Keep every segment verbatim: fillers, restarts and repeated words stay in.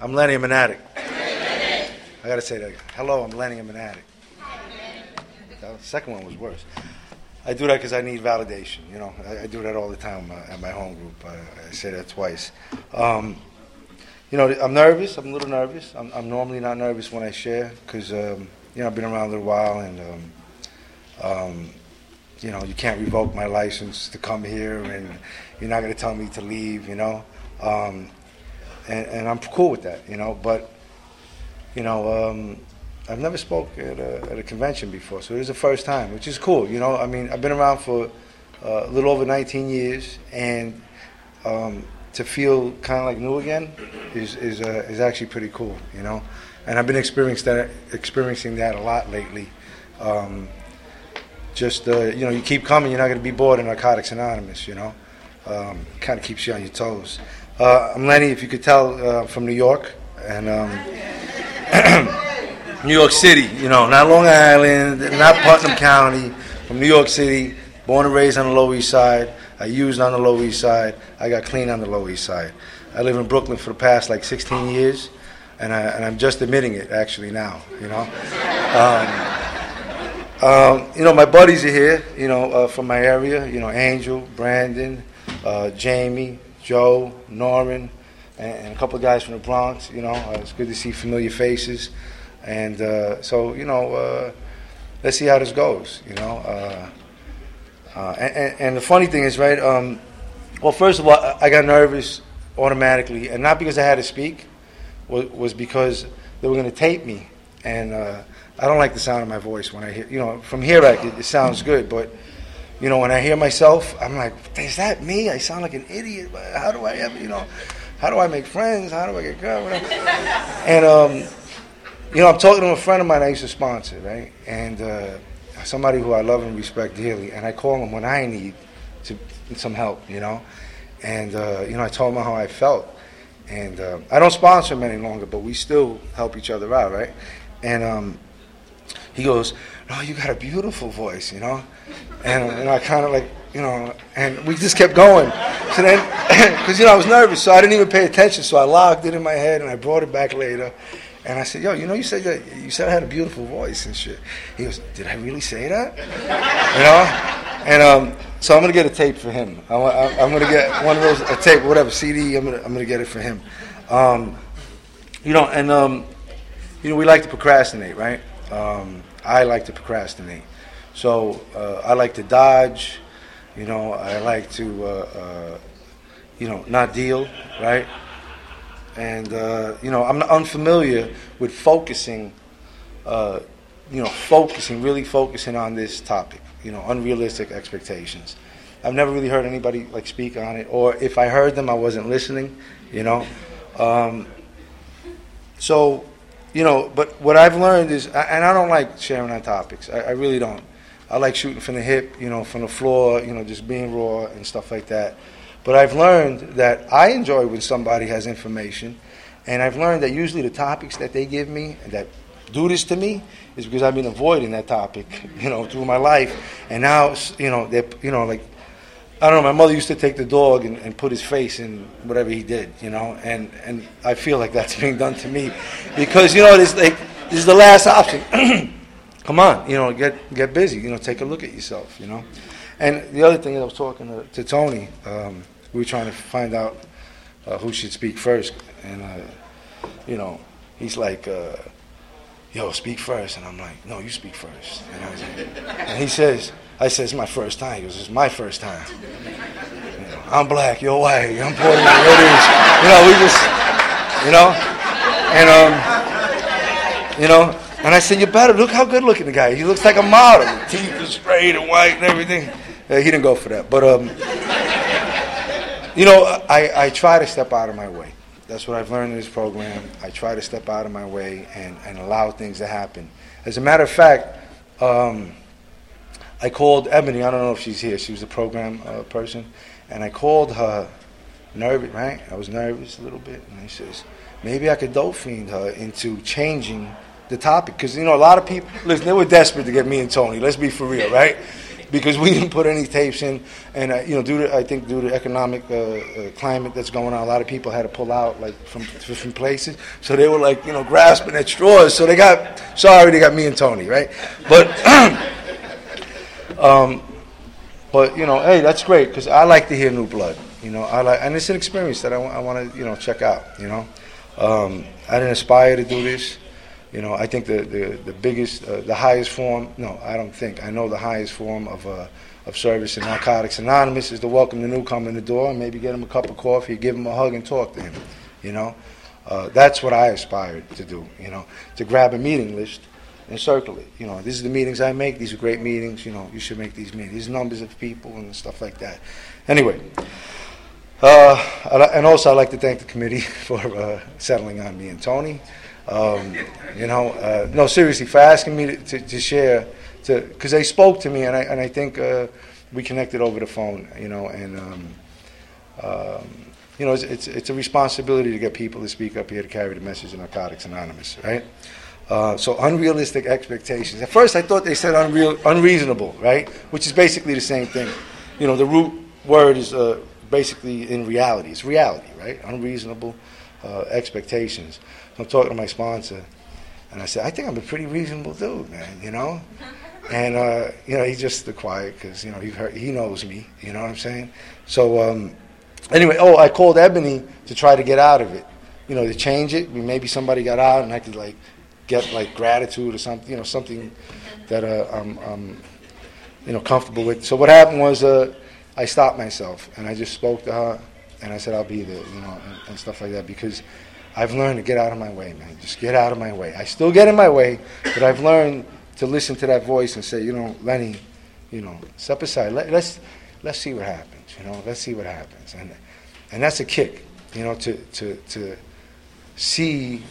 I'm Lenny, I'm an addict. I gotta say that. Hello, I'm Lenny, I'm an addict. The second one was worse. I do that because I need validation. You know, I, I do that all the time uh, at my home group. I, I say that twice. Um, you know, I'm nervous. I'm a little nervous. I'm, I'm normally not nervous when I share because, um, you know, I've been around a little while and, um, um, you know, you can't revoke my license to come here and you're not going to tell me to leave, you know. Um, and, and I'm cool with that, you know. But, you know, um, I've never spoke at a, at a convention before, so it is the first time, which is cool, you know. I mean, I've been around for uh, a little over nineteen years, and um, to feel kind of like new again is is uh, is actually pretty cool, you know. And I've been experiencing that experiencing that a lot lately. Um, just uh, you know, you keep coming, you're not going to be bored in Narcotics Anonymous, you know. Um, kind of keeps you on your toes. Uh, I'm Lenny, if you could tell, uh, from New York, and. Um, New York City, you know, not Long Island, not Putnam County, from New York City, born and raised on the Lower East Side. I used on the Lower East Side. I got clean on the Lower East Side. I live in Brooklyn for the past like sixteen years, and, I, and I'm just admitting it actually now, you know. Um, um, you know, my buddies are here, you know, uh, from my area, you know, Angel, Brandon, uh, Jamie, Joe, Norman, and, and a couple of guys from the Bronx, you know. Uh, it's good to see familiar faces. And uh, so, you know, uh, let's see how this goes, you know. Uh, uh, and, and the funny thing is, right, um, well, first of all, I got nervous automatically, and not because I had to speak, was, was because they were going to tape me. And uh, I don't like the sound of my voice when I hear, you know, from here, I, it, it sounds good, but, you know, when I hear myself, I'm like, is that me? I sound like an idiot. How do I ever, you know, how do I make friends? How do I get girl? And, um... You know, I'm talking to a friend of mine I used to sponsor, right? And uh, somebody who I love and respect dearly. And I call him when I need to, some help, you know? And, uh, you know, I told him how I felt. And uh, I don't sponsor him any longer, but we still help each other out, right? And um, he goes, no, you got a beautiful voice, you know? And, and I kind of like, you know, and we just kept going. So then, because, you know, I was nervous, so I didn't even pay attention. So I logged it in my head, and I brought it back later. And I said, yo, you know, you said that you said I had a beautiful voice and shit. He goes, did I really say that? You know? And um, so I'm gonna get a tape for him. I, I, I'm gonna get one of those, a tape, whatever, C D. I'm gonna I'm gonna get it for him. Um, you know, and um, you know, we like to procrastinate, right? Um, I like to procrastinate. So uh, I like to dodge. You know, I like to, uh, uh, you know, not deal, right? And, uh, you know, I'm unfamiliar with focusing, uh, you know, focusing, really focusing on this topic, you know, unrealistic expectations. I've never really heard anybody, like, speak on it, or if I heard them, I wasn't listening, you know. Um, so, you know, but what I've learned is, and I don't like sharing on topics, I, I really don't. I like shooting from the hip, you know, from the floor, you know, just being raw and stuff like that. But I've learned that I enjoy when somebody has information, and I've learned that usually the topics that they give me and that do this to me is because I've been avoiding that topic, you know, through my life. And now, you know, they, you know, like, I don't know, my mother used to take the dog and, and put his face in whatever he did, you know, and, and I feel like that's being done to me because, you know, this like this is the last option. Come on, you know, get get busy, you know, take a look at yourself, you know. And the other thing, I was talking to, to Tony, um, we were trying to find out uh, who should speak first. And, uh, you know, he's like, uh, yo, speak first. And I'm like, no, you speak first. And, I was like, and he says, I said, it's my first time. He goes, it's my first time. You know, I'm black, you're white, I'm Puerto Rican, it is. You know, we just, you know. And, um, you know, and I said, you better, look how good looking the guy is. He looks like a model. Teeth are straight and white and everything. Uh, he didn't go for that. But, um, you know, I, I try to step out of my way. That's what I've learned in this program. I try to step out of my way and, and allow things to happen. As a matter of fact, um, I called Ebony. I don't know if she's here. She was a program uh, person. And I called her nervous, right? I was nervous a little bit. And I says, maybe I could dope fiend her into changing the topic. Because, you know, a lot of people, listen, they were desperate to get me and Tony. Let's be for real, right? because we didn't put any tapes in, and uh, you know, due to I think due to economic uh, uh, climate that's going on, a lot of people had to pull out like from different places, so they were like you know grasping at straws. So they got sorry, they got me and Tony, right? But um, but you know, hey, that's great because I like to hear new blood. You know, I like, and it's an experience that I, I want to you know check out. You know, um, I didn't aspire to do this. You know, I think the, the, the biggest, uh, the highest form, no, I don't think. I know the highest form of uh, of service in Narcotics Anonymous is to welcome the newcomer in the door and maybe get him a cup of coffee, give him a hug and talk to him, you know. Uh, that's what I aspired to do, you know, to grab a meeting list and circle it. You know, these are the meetings I make. These are great meetings. You know, you should make these meetings. These numbers of people and stuff like that. Anyway, uh, and also I'd like to thank the committee for uh, settling on me and Tony. Um, you know, uh, no, seriously, for asking me to, to, to share, to because they spoke to me, and I and I think uh, we connected over the phone. You know, and um, um, you know, it's, it's it's a responsibility to get people to speak up here to carry the message of Narcotics Anonymous, right? Uh, so unrealistic expectations. At first, I thought they said unreal, unreasonable, right? Which is basically the same thing. You know, the root word is uh, basically in reality. It's reality, right? Unreasonable uh, expectations. I'm talking to my sponsor, and I said, I think I'm a pretty reasonable dude, man, you know? And, uh, you know, he's just the quiet because, you know, he heard, he knows me, you know what I'm saying? So, um, anyway, oh, I called Ebony to try to get out of it, you know, to change it. Maybe somebody got out and I could, like, get, like, gratitude or something, you know, something that uh, I'm, I'm, you know, comfortable with. So what happened was uh, I stopped myself, and I just spoke to her, and I said, I'll be there, you know, and, and stuff like that, because I've learned to get out of my way, man. Just get out of my way. I still get in my way, but I've learned to listen to that voice and say, you know, Lenny, you know, step aside. Let, let's let's see what happens. You know, let's see what happens. And and that's a kick, you know, to to to see,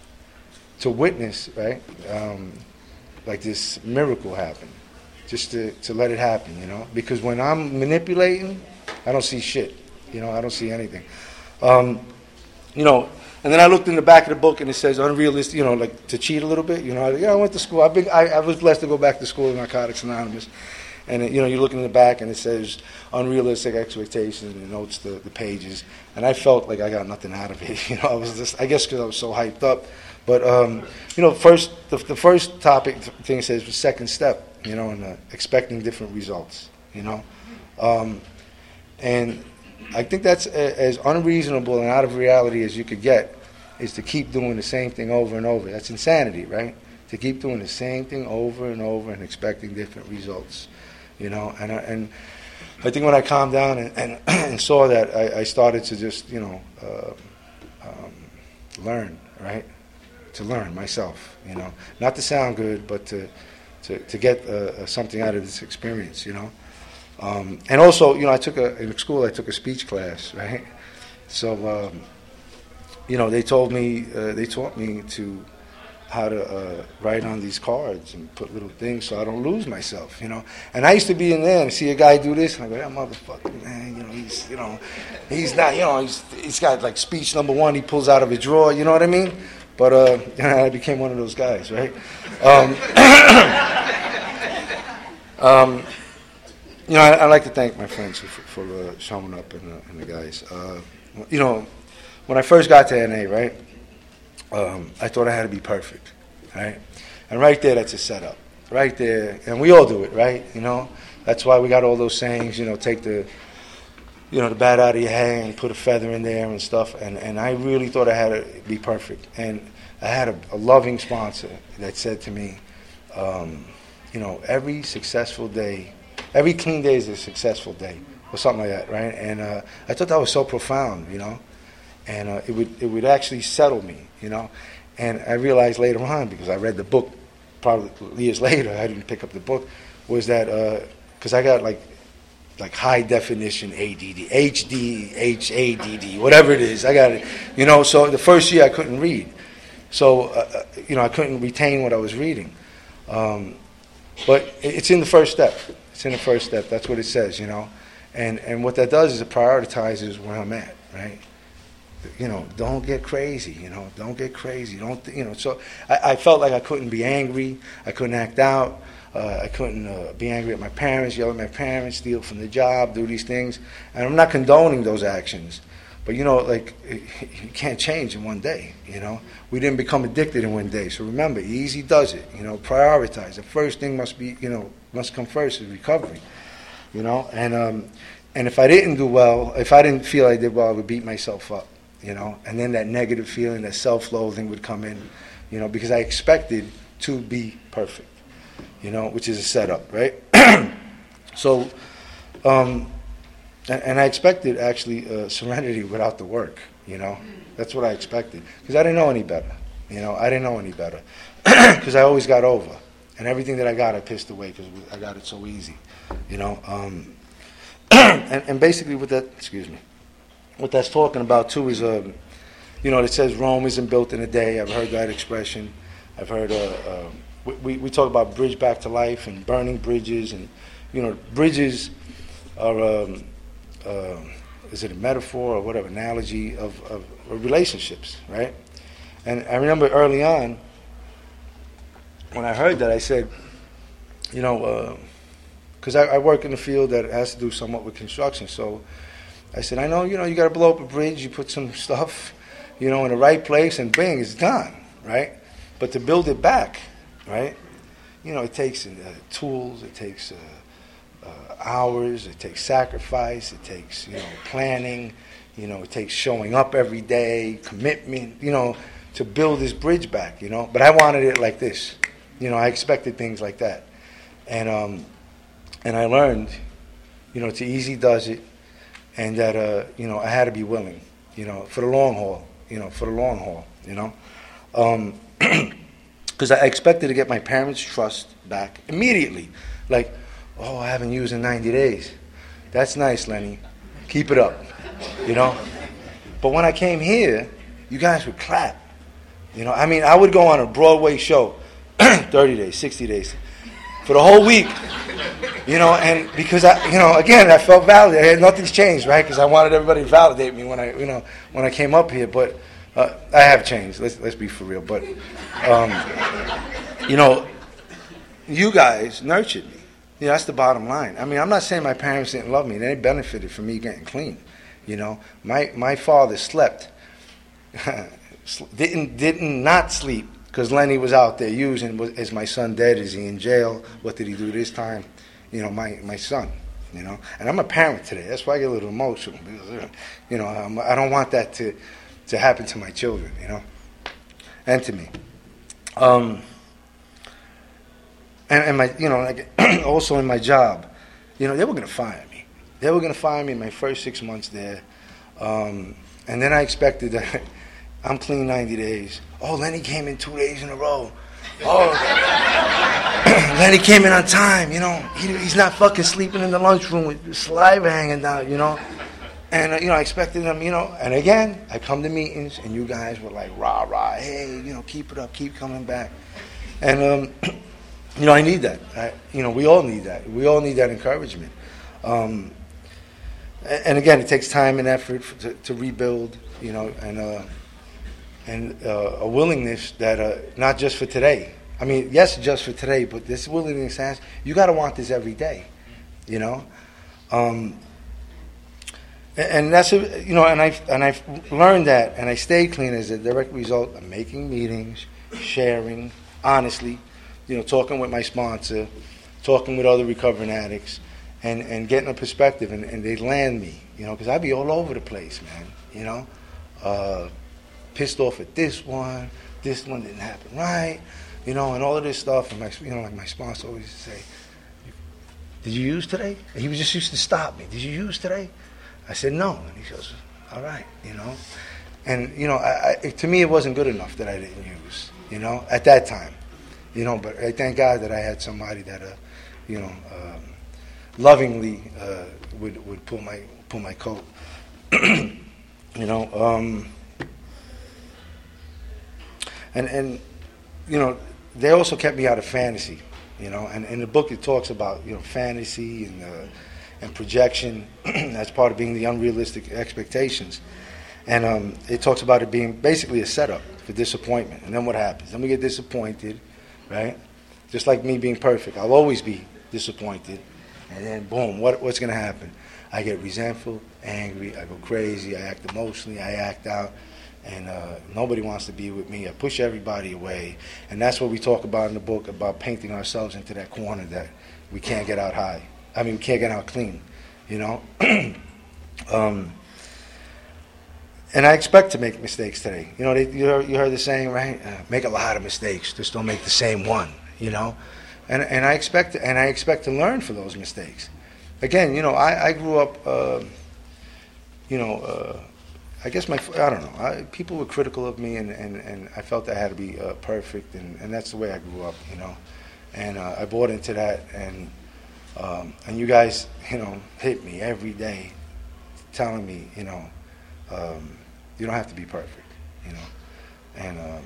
to witness, right? Um, like this miracle happen, just to to let it happen, you know. Because when I'm manipulating, I don't see shit. You know, I don't see anything. Um, you know. And then I looked in the back of the book, and it says unrealistic, you know, like to cheat a little bit. You know, I, yeah, I went to school. I've been, I, I was blessed to go back to school in Narcotics Anonymous. And, it, you know, you look in the back, and it says unrealistic expectations, and it notes the, the pages. And I felt like I got nothing out of it. You know, I was just, I guess because I was so hyped up. But, um, you know, first the, the first topic thing says the second step, you know, and uh, expecting different results, you know. Um, and I think that's a, as unreasonable and out of reality as you could get, is to keep doing the same thing over and over. That's insanity, right? To keep doing the same thing over and over and expecting different results, you know. And I, and I think when I calmed down and, and, and saw that, I, I started to just, you know, uh, um, learn, right? To learn myself, you know. Not to sound good, but to to, to get uh, something out of this experience, you know. Um, and also, you know, I took a, in school, I took a speech class, right? So, um, you know, they told me, uh, they taught me to, how to uh, write on these cards and put little things so I don't lose myself, you know. And I used to be in there and see a guy do this, and I go, that motherfucker, man, you know, he's, you know, he's not, you know, he's, he's got like speech number one he pulls out of a drawer, you know what I mean? But uh, you know, I became one of those guys, right? Um, um, You know, I, I like to thank my friends for, for uh, showing up and, uh, and the guys. Uh, you know, when I first got to N A, right, um, I thought I had to be perfect, right? And right there, that's a setup. Right there, and we all do it, right? You know, that's why we got all those sayings, you know, take the, you know, the bat out of your hair and put a feather in there and stuff. And, and I really thought I had to be perfect. And I had a, a loving sponsor that said to me, um, you know, every successful day, every clean day is a successful day, or something like that, right? And uh, I thought that was so profound, you know, and uh, it would it would actually settle me, you know. And I realized later on, because I read the book, probably years later, I didn't pick up the book, was that because uh, I got like like high definition A D D, H D, H A D D, whatever it is, I got it, you know. So the first year I couldn't read, so uh, you know I couldn't retain what I was reading, um, but it's in the first step. It's in the first step. That's what it says, you know. And and what that does is it prioritizes where I'm at, right? You know, don't get crazy, you know. Don't get crazy. Don't, you know. So I, I felt like I couldn't be angry. I couldn't act out. Uh, I couldn't uh, be angry at my parents, yell at my parents, steal from the job, do these things. And I'm not condoning those actions. But, you know, like, you can't change in one day, you know. We didn't become addicted in one day. So remember, easy does it, you know, prioritize. The first thing must be, you know, must come first is recovery, you know. And, um, and if I didn't do well, if I didn't feel I did well, I would beat myself up, you know. And then that negative feeling, that self-loathing would come in, you know, because I expected to be perfect. You know, which is a setup, right? so, um, and, and I expected actually uh, serenity without the work, you know? That's what I expected. Because I didn't know any better, you know? I didn't know any better. Because I always got over. And everything that I got, I pissed away because I got it so easy, you know? Um, and, and basically what that, excuse me, what that's talking about too is, um, you know, it says Rome isn't built in a day. I've heard that expression. I've heard... Uh, uh, We, we talk about bridge back to life and burning bridges, and you know, bridges are um, uh, is it a metaphor or whatever analogy of, of, of relationships, right? And I remember early on when I heard that, I said, you know, because uh, I, I work in the field that has to do somewhat with construction, so I said, I know, you know, you got to blow up a bridge, you put some stuff, you know, in the right place, and bing, it's done, right? But to build it back, right? You know, it takes uh, tools, it takes uh, uh, hours, it takes sacrifice, it takes, you know, planning, you know, it takes showing up every day, commitment, you know, to build this bridge back, you know. But I wanted it like this. You know, I expected things like that. And um, and I learned, you know, it's easy does it, and that, uh, you know, I had to be willing, you know, for the long haul, you know, for the long haul, you know. Um Because I expected to get my parents' trust back immediately. Like, oh, I haven't used in ninety days. That's nice, Lenny. Keep it up, you know. But when I came here, you guys would clap. You know, I mean, I would go on a Broadway show, thirty days, sixty days, for the whole week. You know, and because I, you know, again, I felt validated. Nothing's changed, right? Because I wanted everybody to validate me when I, you know, when I came up here. But uh, I have changed. Let's let's be for real. But, um, you know, you guys nurtured me. You know, that's the bottom line. I mean, I'm not saying my parents didn't love me. They benefited from me getting clean. You know, my my father slept, didn't didn't not sleep because Lenny was out there using. Was, is my son dead? Is he in jail? What did he do this time? You know, my my son. You know, and I'm a parent today. That's why I get a little emotional because, you know, I'm, I don't want that to to happen to my children. You know, and to me. Um, and, and my, you know, like also in my job, you know, they were going to fire me. They were going to fire me in my first six months there. Um, and then I expected that I'm clean ninety days. Oh, Lenny came in two days in a row. Oh, Lenny came in on time, you know. He, he's not fucking sleeping in the lunchroom with saliva hanging down, you know. And, uh, you know, I expected them, you know. And again, I come to meetings, and you guys were like, rah, rah, hey, you know, keep it up, keep coming back. And, um, you know, I need that. I, you know, we all need that. We all need that encouragement. Um, and, again, it takes time and effort for, to, to rebuild, you know, and uh, and uh, a willingness that, uh, not just for today. I mean, yes, just for today, but this willingness has, you got to want this every day, you know. Um, and, and that's, a, you know, and I've, and I've learned that, and I stayed clean as a direct result of making meetings, sharing, honestly, you know, talking with my sponsor, talking with other recovering addicts, and, and getting a perspective, and, and they land me, you know, because I'd be all over the place, man, you know. Uh, pissed off at this one, this one didn't happen right, you know, and all of this stuff. And my, you know, like my sponsor always used to say, "Did you use today?" And he was just used to stop me. "Did you use today?" I said, "No." And he goes, "All right," you know. And you know, I, I, to me, it wasn't good enough that I didn't use, you know, at that time, you know. But I thank God that I had somebody that, uh, you know, um, lovingly uh, would would pull my pull my coat, you know. Um, And, and, you know, they also kept me out of fantasy, you know. And in the book it talks about, you know, fantasy and uh, and projection as part of being the unrealistic expectations. And um, it talks about it being basically a setup for disappointment. And then what happens? Then we get disappointed, right? Just like me being perfect, I'll always be disappointed. And then, boom, what, what's going to happen? I get resentful, angry, I go crazy, I act emotionally, I act out, and uh, nobody wants to be with me. I push everybody away. And that's what we talk about in the book, about painting ourselves into that corner that we can't get out high. I mean, we can't get out clean, you know? um, and I expect to make mistakes today. You know, they, you, heard, you heard the saying, right? Uh, make a lot of mistakes, just don't make the same one, you know? And and I expect and I expect to learn from those mistakes. Again, you know, I, I grew up, uh, you know, uh, I guess my, I don't know, I, people were critical of me, and, and, and I felt I had to be uh, perfect, and, and that's the way I grew up, you know. And uh, I bought into that, and um, and you guys, you know, hit me every day, telling me, you know, um, you don't have to be perfect, you know. And um,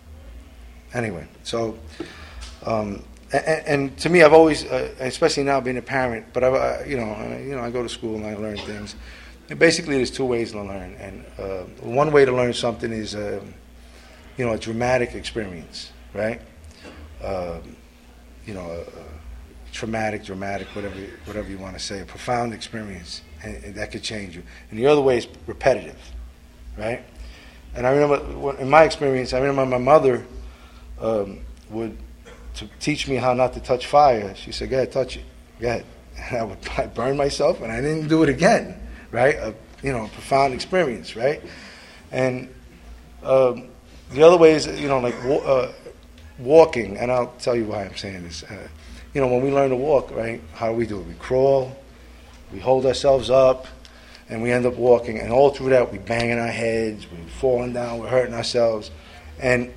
anyway, so. Um, And, and to me, I've always, uh, especially now being a parent, but I, uh, you know, I, you know, I go to school and I learn things. And basically, there's two ways to learn, and uh, one way to learn something is, uh, you know, a dramatic experience, right? Uh, you know, a, a traumatic, dramatic, whatever, whatever you want to say, a profound experience, and, and that could change you. And the other way is repetitive, right? And I remember, in my experience, I remember my mother um, would. To teach me how not to touch fire, she said, go ahead, touch it. Go ahead. And I would I burn myself, and I didn't do it again, right? A, you know, a profound experience, right? And um, the other way is, you know, like uh, walking, and I'll tell you why I'm saying this. Uh, you know, when we learn to walk, right, how do we do it? We crawl, we hold ourselves up, and we end up walking. And all through that, we banging our heads, we're falling down, we're hurting ourselves. And,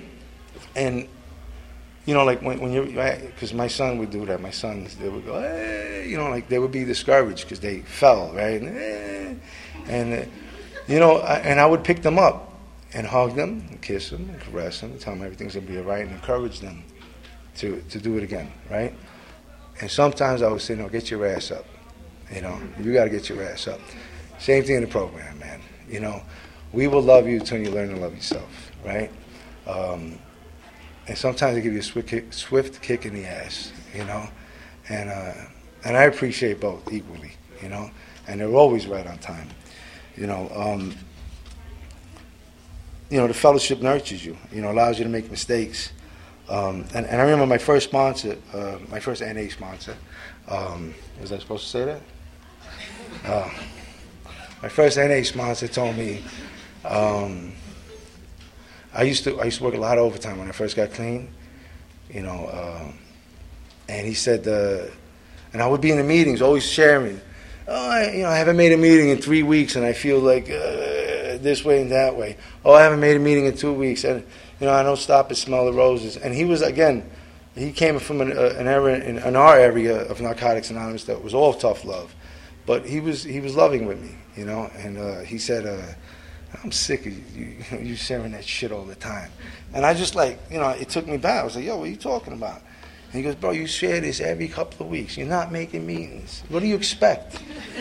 and you know, like when, when you're, because my son would do that. My sons, they would go, hey, you know, like they would be discouraged because they fell, right? And, eh, and uh, you know, I, and I would pick them up and hug them, and kiss them, and caress them, and tell them everything's going to be all right, and encourage them to, to do it again, right? And sometimes I would say, no, get your ass up. You know, you got to get your ass up. Same thing in the program, man. You know, we will love you until you learn to love yourself, right? Um, And sometimes they give you a swift kick, swift kick in the ass, you know, and uh, and I appreciate both equally, you know, and they're always right on time, you know. Um, you know, the fellowship nurtures you, you know, allows you to make mistakes. Um, and, and I remember my first sponsor, uh, my first N A sponsor. Um, was I supposed to say that? Uh, my first N A sponsor told me. Um, I used to I used to work a lot of overtime when I first got clean, you know, uh, and he said, uh, and I would be in the meetings always sharing, oh, I, you know, I haven't made a meeting in three weeks and I feel like uh, this way and that way. Oh, I haven't made a meeting in two weeks and, you know, I don't stop and smell the roses. And he was, again, he came from an, uh, an area in, in our area of Narcotics Anonymous that was all tough love, but he was he was loving with me, you know, and uh, he said, uh, I'm sick of you, you, you sharing that shit all the time. And I just like, you know, it took me back. I was like, yo, what are you talking about? And he goes, bro, you share this every couple of weeks. You're not making meetings. What do you expect?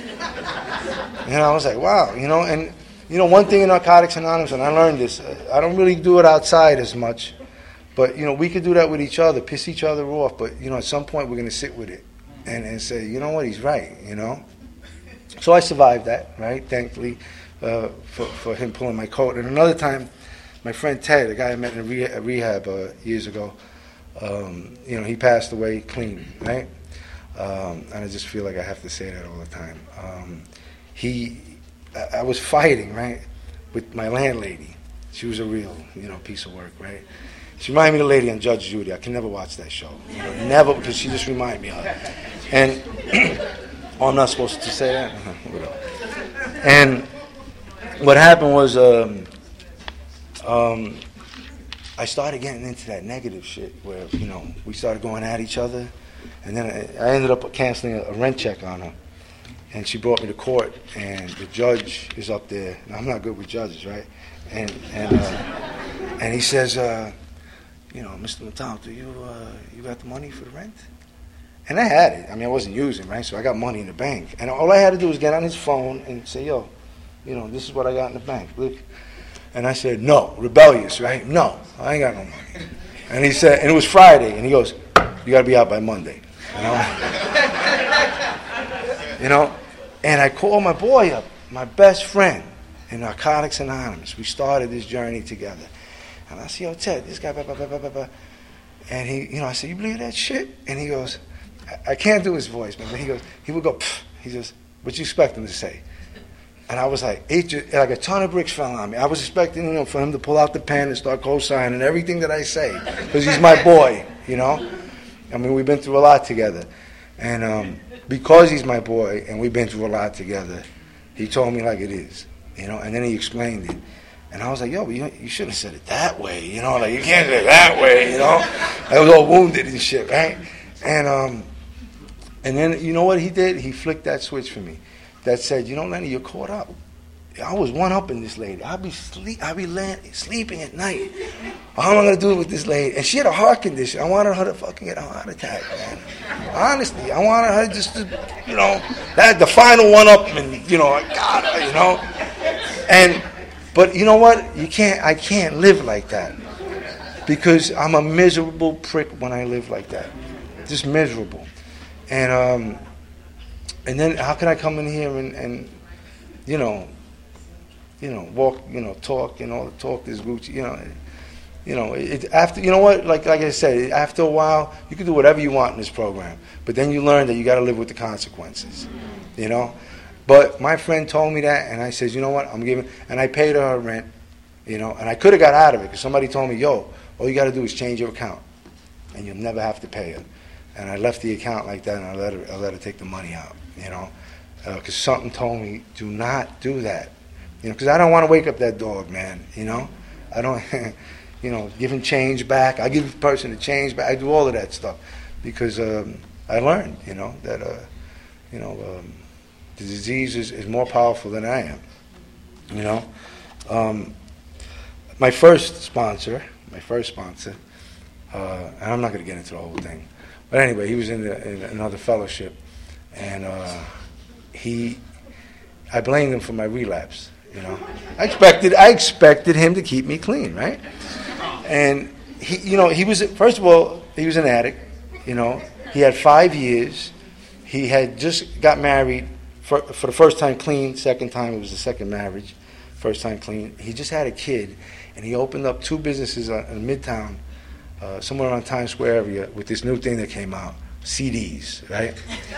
And I was like, wow, you know, and, you know, one thing in Narcotics Anonymous, and I learned this, I don't really do it outside as much, but, you know, we could do that with each other, piss each other off, but, you know, at some point we're going to sit with it and, and say, you know what, he's right, you know. So I survived that, right, thankfully. Uh, for, for him pulling my coat. And another time, my friend Ted, a guy I met in a rehab, a rehab uh, years ago, um, you know, he passed away clean, right? Um, and I just feel like I have to say that all the time. Um, he, I, I was fighting, right, with my landlady. She was a real, you know, piece of work, right? She reminded me of the lady on Judge Judy. I can never watch that show. You know, never, because she just reminded me of her. And, oh, I'm not supposed to say that? Uh-huh, and what happened was um, um, I started getting into that negative shit where, you know, we started going at each other. And then I, I ended up canceling a, a rent check on her. And she brought me to court, and the judge is up there. Now, I'm not good with judges, right? And and uh, and he says, uh, you know, Mister Mattal, do you uh, you got the money for the rent? And I had it. I mean, I wasn't using, right? So I got money in the bank. And all I had to do was get on his phone and say, yo, you know, this is what I got in the bank. Look. And I said, no, rebellious, right? No, I ain't got no money. And he said, and it was Friday, and he goes, you got to be out by Monday. You know? You know? And I called my boy up, my best friend in Narcotics Anonymous. We started this journey together. And I said, yo, Ted, this guy, blah, blah, blah, blah, blah. And he, you know, I said, you believe that shit? And he goes, I, I can't do his voice, man, but he goes, he would go, pfft. He says, what you expect him to say? And I was like, eight, like a ton of bricks fell on me. I was expecting, you know, for him to pull out the pen and start co-signing everything that I say, because he's my boy, you know? I mean, we've been through a lot together. And um, because he's my boy and we've been through a lot together, he told me like it is, you know? And then he explained it. And I was like, yo, you, you shouldn't have said it that way, you know? Like, you can't say it that way, you know? I was all wounded and shit, right? And um, and then, you know what he did? He flicked that switch for me. That said, you know, Lenny, you're caught up. I was one up in this lady. I'd be sleep, I'd be laying, sleeping at night. How am I gonna do it with this lady? And she had a heart condition. I wanted her to fucking get a heart attack, man. Honestly, I wanted her just to, you know, that the final one up, and you know, I got her, you know. And but you know what? You can't. I can't live like that because I'm a miserable prick when I live like that. Just miserable. And um, and then how can I come in here and, and you know. You know, walk, you know, talk, and all the talk is Gucci, you know. You know, it, after, you know what, like like I said, after a while, you can do whatever you want in this program. But then you learn that you got to live with the consequences, you know. But my friend told me that, and I says, you know what, I'm giving, and I paid her her rent, you know, and I could have got out of it because somebody told me, yo, all you got to do is change your account, and you'll never have to pay her. And I left the account like that, and I let her, I let her take the money out, you know, because uh, something told me, do not do that. You know, because I don't want to wake up that dog, man, you know. I don't, you know, give him change back. I give the person the change back. I do all of that stuff because um, I learned, you know, that, uh, you know, um, the disease is, is more powerful than I am, you know. Um, my first sponsor, my first sponsor, uh, and I'm not going to get into the whole thing, but anyway, he was in, the, in another fellowship, and uh, he, I blamed him for my relapse. You know, I expected I expected him to keep me clean, right? And he, you know, he was first of all he was an addict. You know, he had five years. He had just got married for, for the first time clean. Second time it was the second marriage. First time clean. He just had a kid, and he opened up two businesses in Midtown, uh, somewhere around Times Square area, with this new thing that came out, C Ds, right?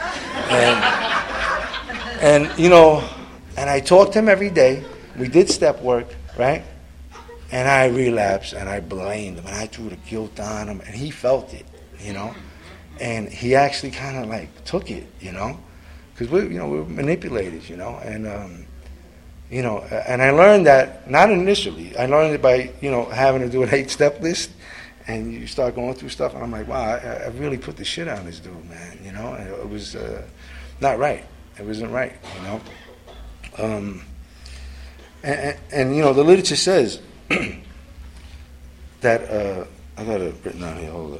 And and you know. And I talked to him every day. We did step work, right? And I relapsed, and I blamed him, and I threw the guilt on him, and he felt it, you know. And he actually kind of like took it, you know, because we, you know, we're manipulated, you know. And um, you know, and I learned that not initially. I learned it by you know having to do an eight-step list, and you start going through stuff, and I'm like, wow, I, I really put the shit on this dude, man, you know. And it was uh, not right. It wasn't right, you know. Um, and, and, and, you know, the literature says that, uh, I got it written down here, hold up.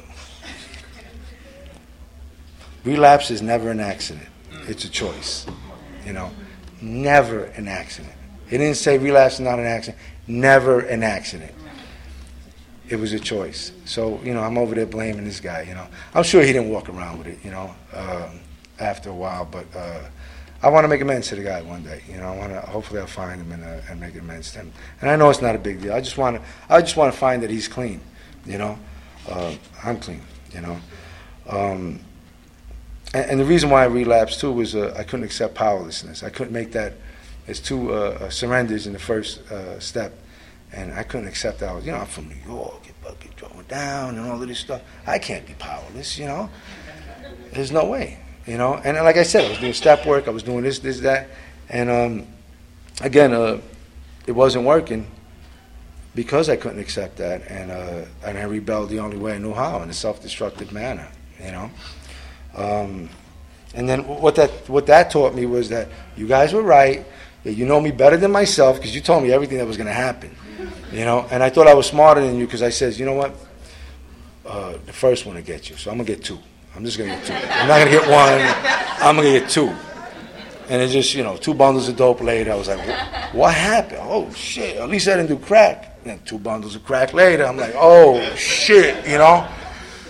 Relapse is never an accident. It's a choice, you know. Never an accident. It didn't say relapse is not an accident. Never an accident. It was a choice. So, you know, I'm over there blaming this guy, you know. I'm sure he didn't walk around with it, you know, um, after a while, but... Uh, I want to make amends to the guy one day. You know, I want to. Hopefully, I'll find him and, uh, and make amends to him. And I know it's not a big deal. I just want to. I just want to find that he's clean. You know, uh, I'm clean. You know, um, and, and the reason why I relapsed too was uh, I couldn't accept powerlessness. I couldn't make that. There's two uh, surrenders in the first uh, step, and I couldn't accept that. I was, you know, I'm from New York, get bucket going down, and all of this stuff. I can't be powerless. You know, there's no way. You know, and like I said, I was doing step work, I was doing this, this, that, and um, again, uh, it wasn't working because I couldn't accept that, and uh, and I rebelled the only way I knew how, in a self-destructive manner, you know. Um, and then what that what that taught me was that you guys were right, that you know me better than myself because you told me everything that was going to happen, you know. And I thought I was smarter than you because I said, you know what, uh, the first one to get you, so I'm gonna get two. I'm just going to get two. I'm not going to get one. I'm going to get two. And it's just, you know, two bundles of dope later. I was like, what, what happened? Oh, shit. At least I didn't do crack. And then two bundles of crack later. I'm like, oh, shit, you know.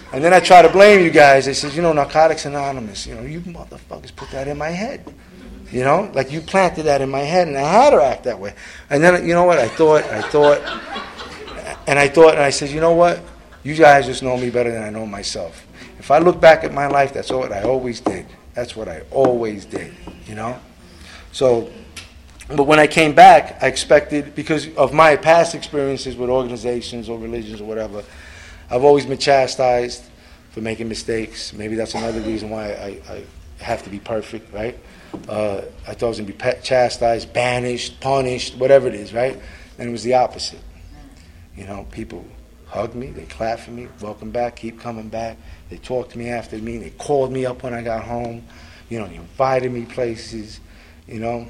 And then I try to blame you guys. They said, you know, Narcotics Anonymous, you know, you motherfuckers put that in my head. You know, like you planted that in my head, and I had to act that way. And then, you know what, I thought, I thought, and I thought, and I said, you know what, you guys just know me better than I know myself. If I look back at my life, that's what I always did. That's what I always did, you know? So, but when I came back, I expected, because of my past experiences with organizations or religions or whatever, I've always been chastised for making mistakes. Maybe that's another reason why I, I have to be perfect, right? Uh, I thought I was going to be pe- chastised, banished, punished, whatever it is, right? And it was the opposite. You know, people hugged me, they clapped for me, welcome back, keep coming back. They talked to me after the meeting, they called me up when I got home, you know, they invited me places, you know.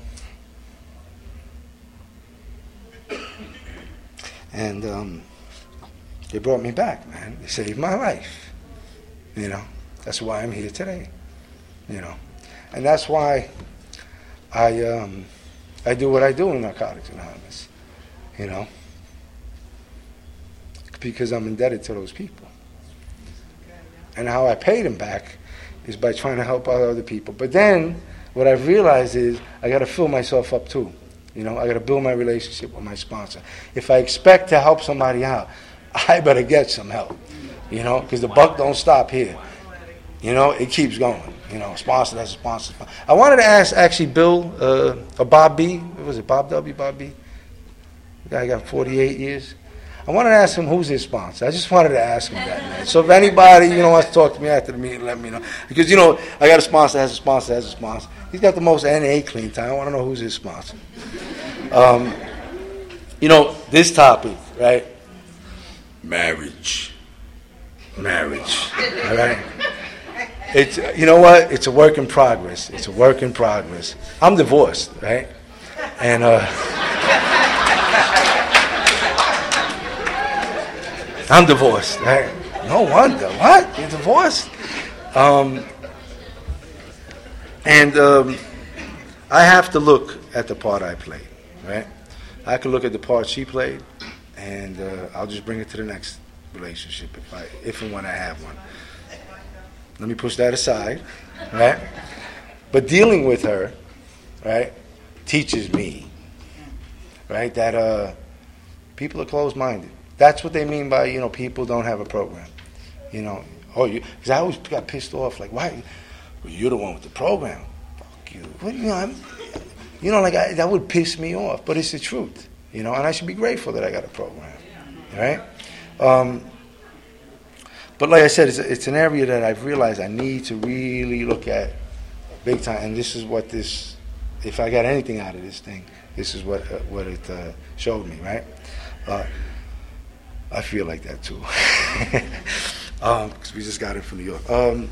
And um, they brought me back, man. They saved my life. You know, that's why I'm here today. You know, and that's why I um, I do what I do in Narcotics Anonymous. You know, because I'm indebted to those people. And how I pay them back is by trying to help out other people. But then what I've realized is I got to fill myself up too. You know, I got to build my relationship with my sponsor. If I expect to help somebody out, I better get some help. You know, because the buck don't stop here. You know, it keeps going. You know, sponsor that's a sponsor. I wanted to ask actually Bill uh, or Bob B. What was it, Bob W. Bob B. The guy got forty-eight years. I wanted to ask him who's his sponsor. I just wanted to ask him that, man. So if anybody, you know, wants to talk to me after the meeting, let me know. Because, you know, I got a sponsor, has a sponsor, has a sponsor. He's got the most N A clean time. I want to know who's his sponsor. Um, you know, this topic, right? Marriage. Marriage. All right? It's, you know what? It's a work in progress. It's a work in progress. I'm divorced, right? And, uh... I'm divorced, right? No wonder. What? You're divorced? Um, and um, I have to look at the part I played, right? I can look at the part she played, and uh, I'll just bring it to the next relationship if I, if and when I have one. Let me push that aside, right? But dealing with her, right, teaches me, right, that uh, people are closed-minded. That's what they mean by, you know, people don't have a program. You know, oh, you, because I always got pissed off, like, why? Well, you're the one with the program. Fuck you. What do you know? I'm, you know, like, I, that would piss me off, but it's the truth, you know, and I should be grateful that I got a program, right? Um, but like I said, it's, it's an area that I've realized I need to really look at big time, and this is what this, if I got anything out of this thing, this is what uh, what it uh, showed me, right? Uh, I feel like that too, um, because we just got it from New York. Um,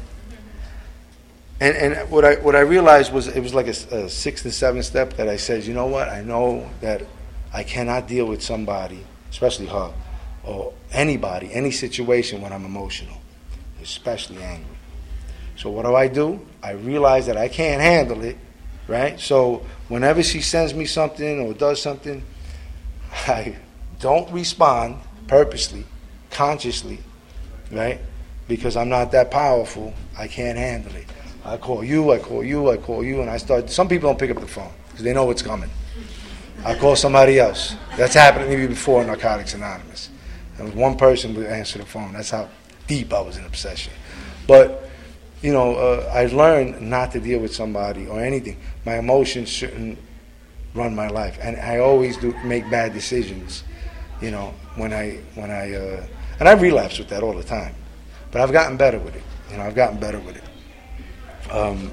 and and what I what I realized was it was like a, a sixth and seventh step that I said, you know what? I know that I cannot deal with somebody, especially her, or anybody, any situation when I'm emotional, especially angry. So what do I do? I realize that I can't handle it, right? So whenever she sends me something or does something, I don't respond. Purposely, consciously, right? Because I'm not that powerful, I can't handle it. I call you, I call you, I call you, and I start. Some people don't pick up the phone because they know it's coming. I call somebody else. That's happened to me before in Narcotics Anonymous. There was one person would answer the phone. That's how deep I was in obsession. But, you know, uh, I learned not to deal with somebody or anything. My emotions shouldn't run my life, and I always do make bad decisions. You know, when I, when I, uh, and I relapse with that all the time, but I've gotten better with it. You know, I've gotten better with it. Um,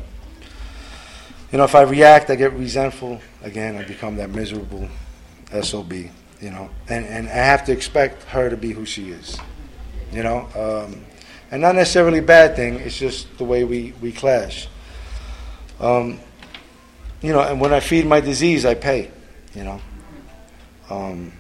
you know, if I react, I get resentful. Again, I become that miserable S O B, you know, and, and I have to expect her to be who she is, you know, um, and not necessarily a bad thing. It's just the way we, we clash. Um, you know, and when I feed my disease, I pay, you know. Um,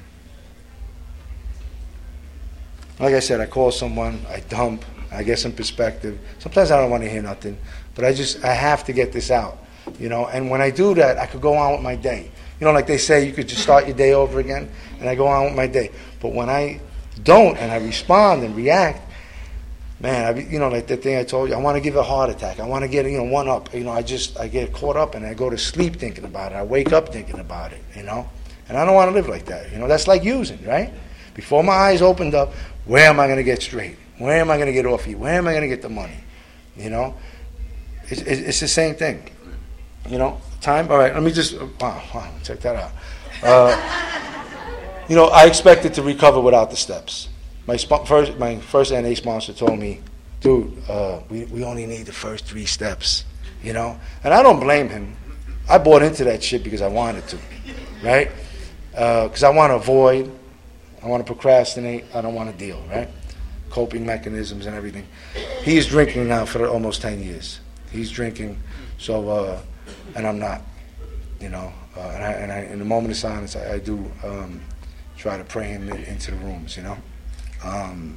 Like I said, I call someone, I dump, I get some perspective. Sometimes I don't want to hear nothing, but I just, I have to get this out, you know. And when I do that, I could go on with my day. You know, like they say, you could just start your day over again, and I go on with my day. But when I don't, and I respond and react, man, I, you know, like the thing I told you, I want to give a heart attack. I want to get, you know, one up. You know, I just, I get caught up and I go to sleep thinking about it. I wake up thinking about it, you know. And I don't want to live like that. You know, that's like using, right? Before my eyes opened up, where am I going to get straight? Where am I going to get off you? Where am I going to get the money? You know, it's, it's, it's the same thing. You know, time. All right, let me just. Wow, wow, check that out. Uh, you know, I expected to recover without the steps. My sp- first, my first N A sponsor told me, dude, uh, we we only need the first three steps. You know, and I don't blame him. I bought into that shit because I wanted to, right? Because uh, I want to avoid, I want to procrastinate, I don't want to deal, right? Coping mechanisms and everything. He's drinking now for almost ten years. He's drinking, so, uh, and I'm not, you know. Uh, and, I, and I, in the moment of silence, I, I do um, try to pray him in, into the rooms, you know. Um,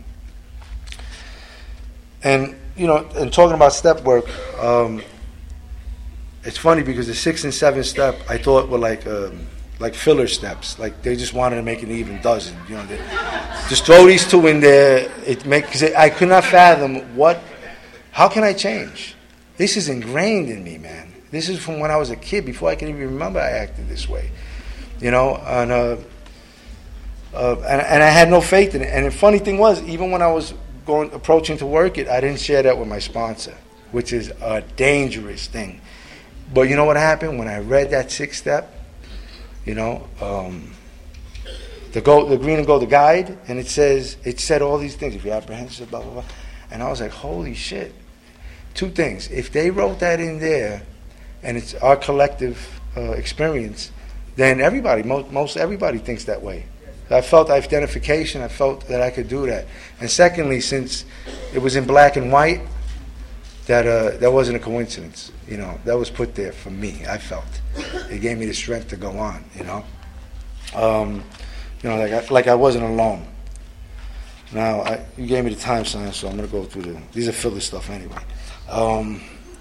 and, you know, and talking about step work, um, it's funny because the sixth and seventh step, I thought were like, um, like filler steps, like they just wanted to make an even dozen. You know, they, just throw these two in there. It make because I could not fathom what. How can I change? This is ingrained in me, man. This is from when I was a kid. Before I can even remember, I acted this way. You know, and uh, uh, and, and I had no faith in it. And the funny thing was, even when I was going approaching to work it, I didn't share that with my sponsor, which is a dangerous thing. But you know what happened when I read that sixth step? You know, um, the gold, the green and gold, the guide, and it says, it said all these things. If you're apprehensive, blah, blah, blah. And I was like, holy shit. Two things. If they wrote that in there, and it's our collective uh, experience, then everybody, most, most everybody thinks that way. I felt identification. I felt that I could do that. And secondly, since it was in black and white, that uh, that wasn't a coincidence. You know, that was put there for me. I felt it gave me the strength to go on. You know, um, you know, like I, like I wasn't alone. Now I, you gave me the time sign, so I'm going to go through the. These are filler stuff anyway. Um,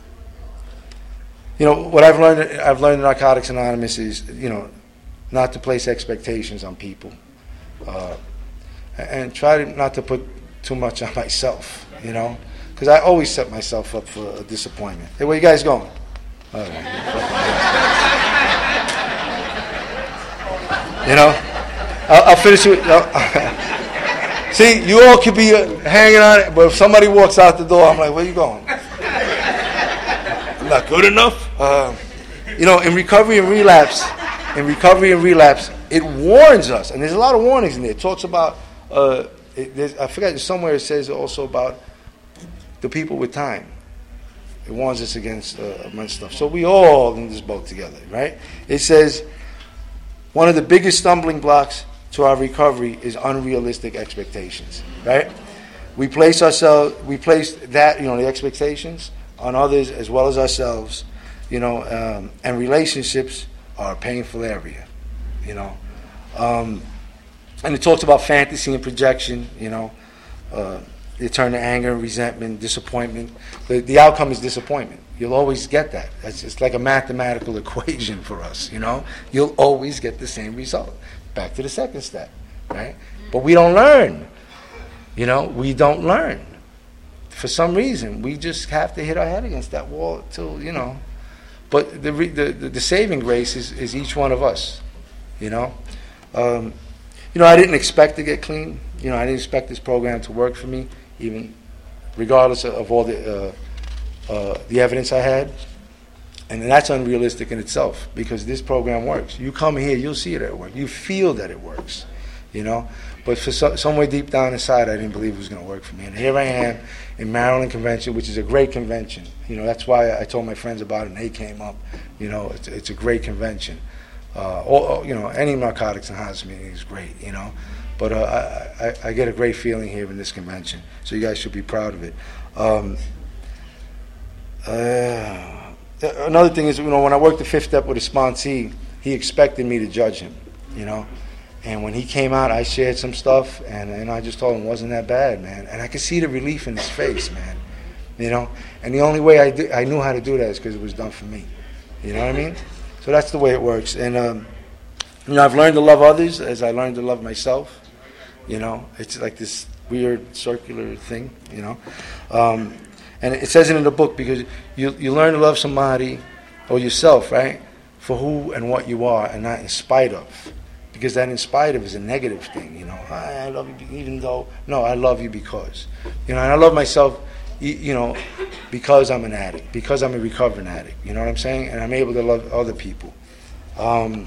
you know what I've learned. I've learned in Narcotics Anonymous is you know not to place expectations on people, uh, and try to not to put too much on myself. You know. Because I always set myself up for a disappointment. Hey, where you guys going? All right. You know, I'll, I'll finish with. I'll, see, you all could be uh, hanging on it, but if somebody walks out the door, I'm like, where you going? I'm not good enough. Uh, you know, in recovery and relapse, in recovery and relapse, it warns us, and there's a lot of warnings in there. It talks about. Uh, it, I forget somewhere it says also about. The people with time. It warns us against uh, much stuff. So we all in this boat together, right? It says one of the biggest stumbling blocks to our recovery is unrealistic expectations, right? We place ourselves, we place that, you know, the expectations on others as well as ourselves, you know, um, and relationships are a painful area, you know. Um, and it talks about fantasy and projection, you know, uh, they turn to anger, resentment, disappointment. The, the outcome is disappointment. You'll always get that. It's, it's like a mathematical equation for us, you know. You'll always get the same result. Back to the second step, right? But we don't learn. You know, we don't learn. For some reason, we just have to hit our head against that wall till, you know. But the the, the, the saving grace is, is each one of us, you know. Um, you know, I didn't expect to get clean. You know, I didn't expect this program to work for me. Even regardless of, of all the uh, uh, the evidence I had, and that's unrealistic in itself because this program works. You come here, you'll see it at work. You feel that it works, you know. But for so, somewhere deep down inside, I didn't believe it was going to work for me. And here I am in Maryland Convention, which is a great convention. You know, that's why I told my friends about it, and they came up. You know, it's, it's a great convention. Uh, all, you know, any Narcotics Anonymous meeting is great. You know. But uh, I, I, I get a great feeling here in this convention, so you guys should be proud of it. Um, uh, another thing is, you know, when I worked the fifth step with a sponsee, he expected me to judge him, you know. And when he came out, I shared some stuff, and, and I just told him it wasn't that bad, man. And I could see the relief in his face, man, you know. And the only way I, do, I knew how to do that is because it was done for me, you know what I mean? So that's the way it works. And, um, you know, I've learned to love others as I learned to love myself. You know, it's like this weird circular thing, you know. Um, and it says it in the book because you you learn to love somebody or yourself, right, for who and what you are, and not in spite of. Because that in spite of is a negative thing, you know. I, I love you even though, no, I love you because. You know, and I love myself, you, you know, because I'm an addict, because I'm a recovering addict, you know what I'm saying? And I'm able to love other people. Um,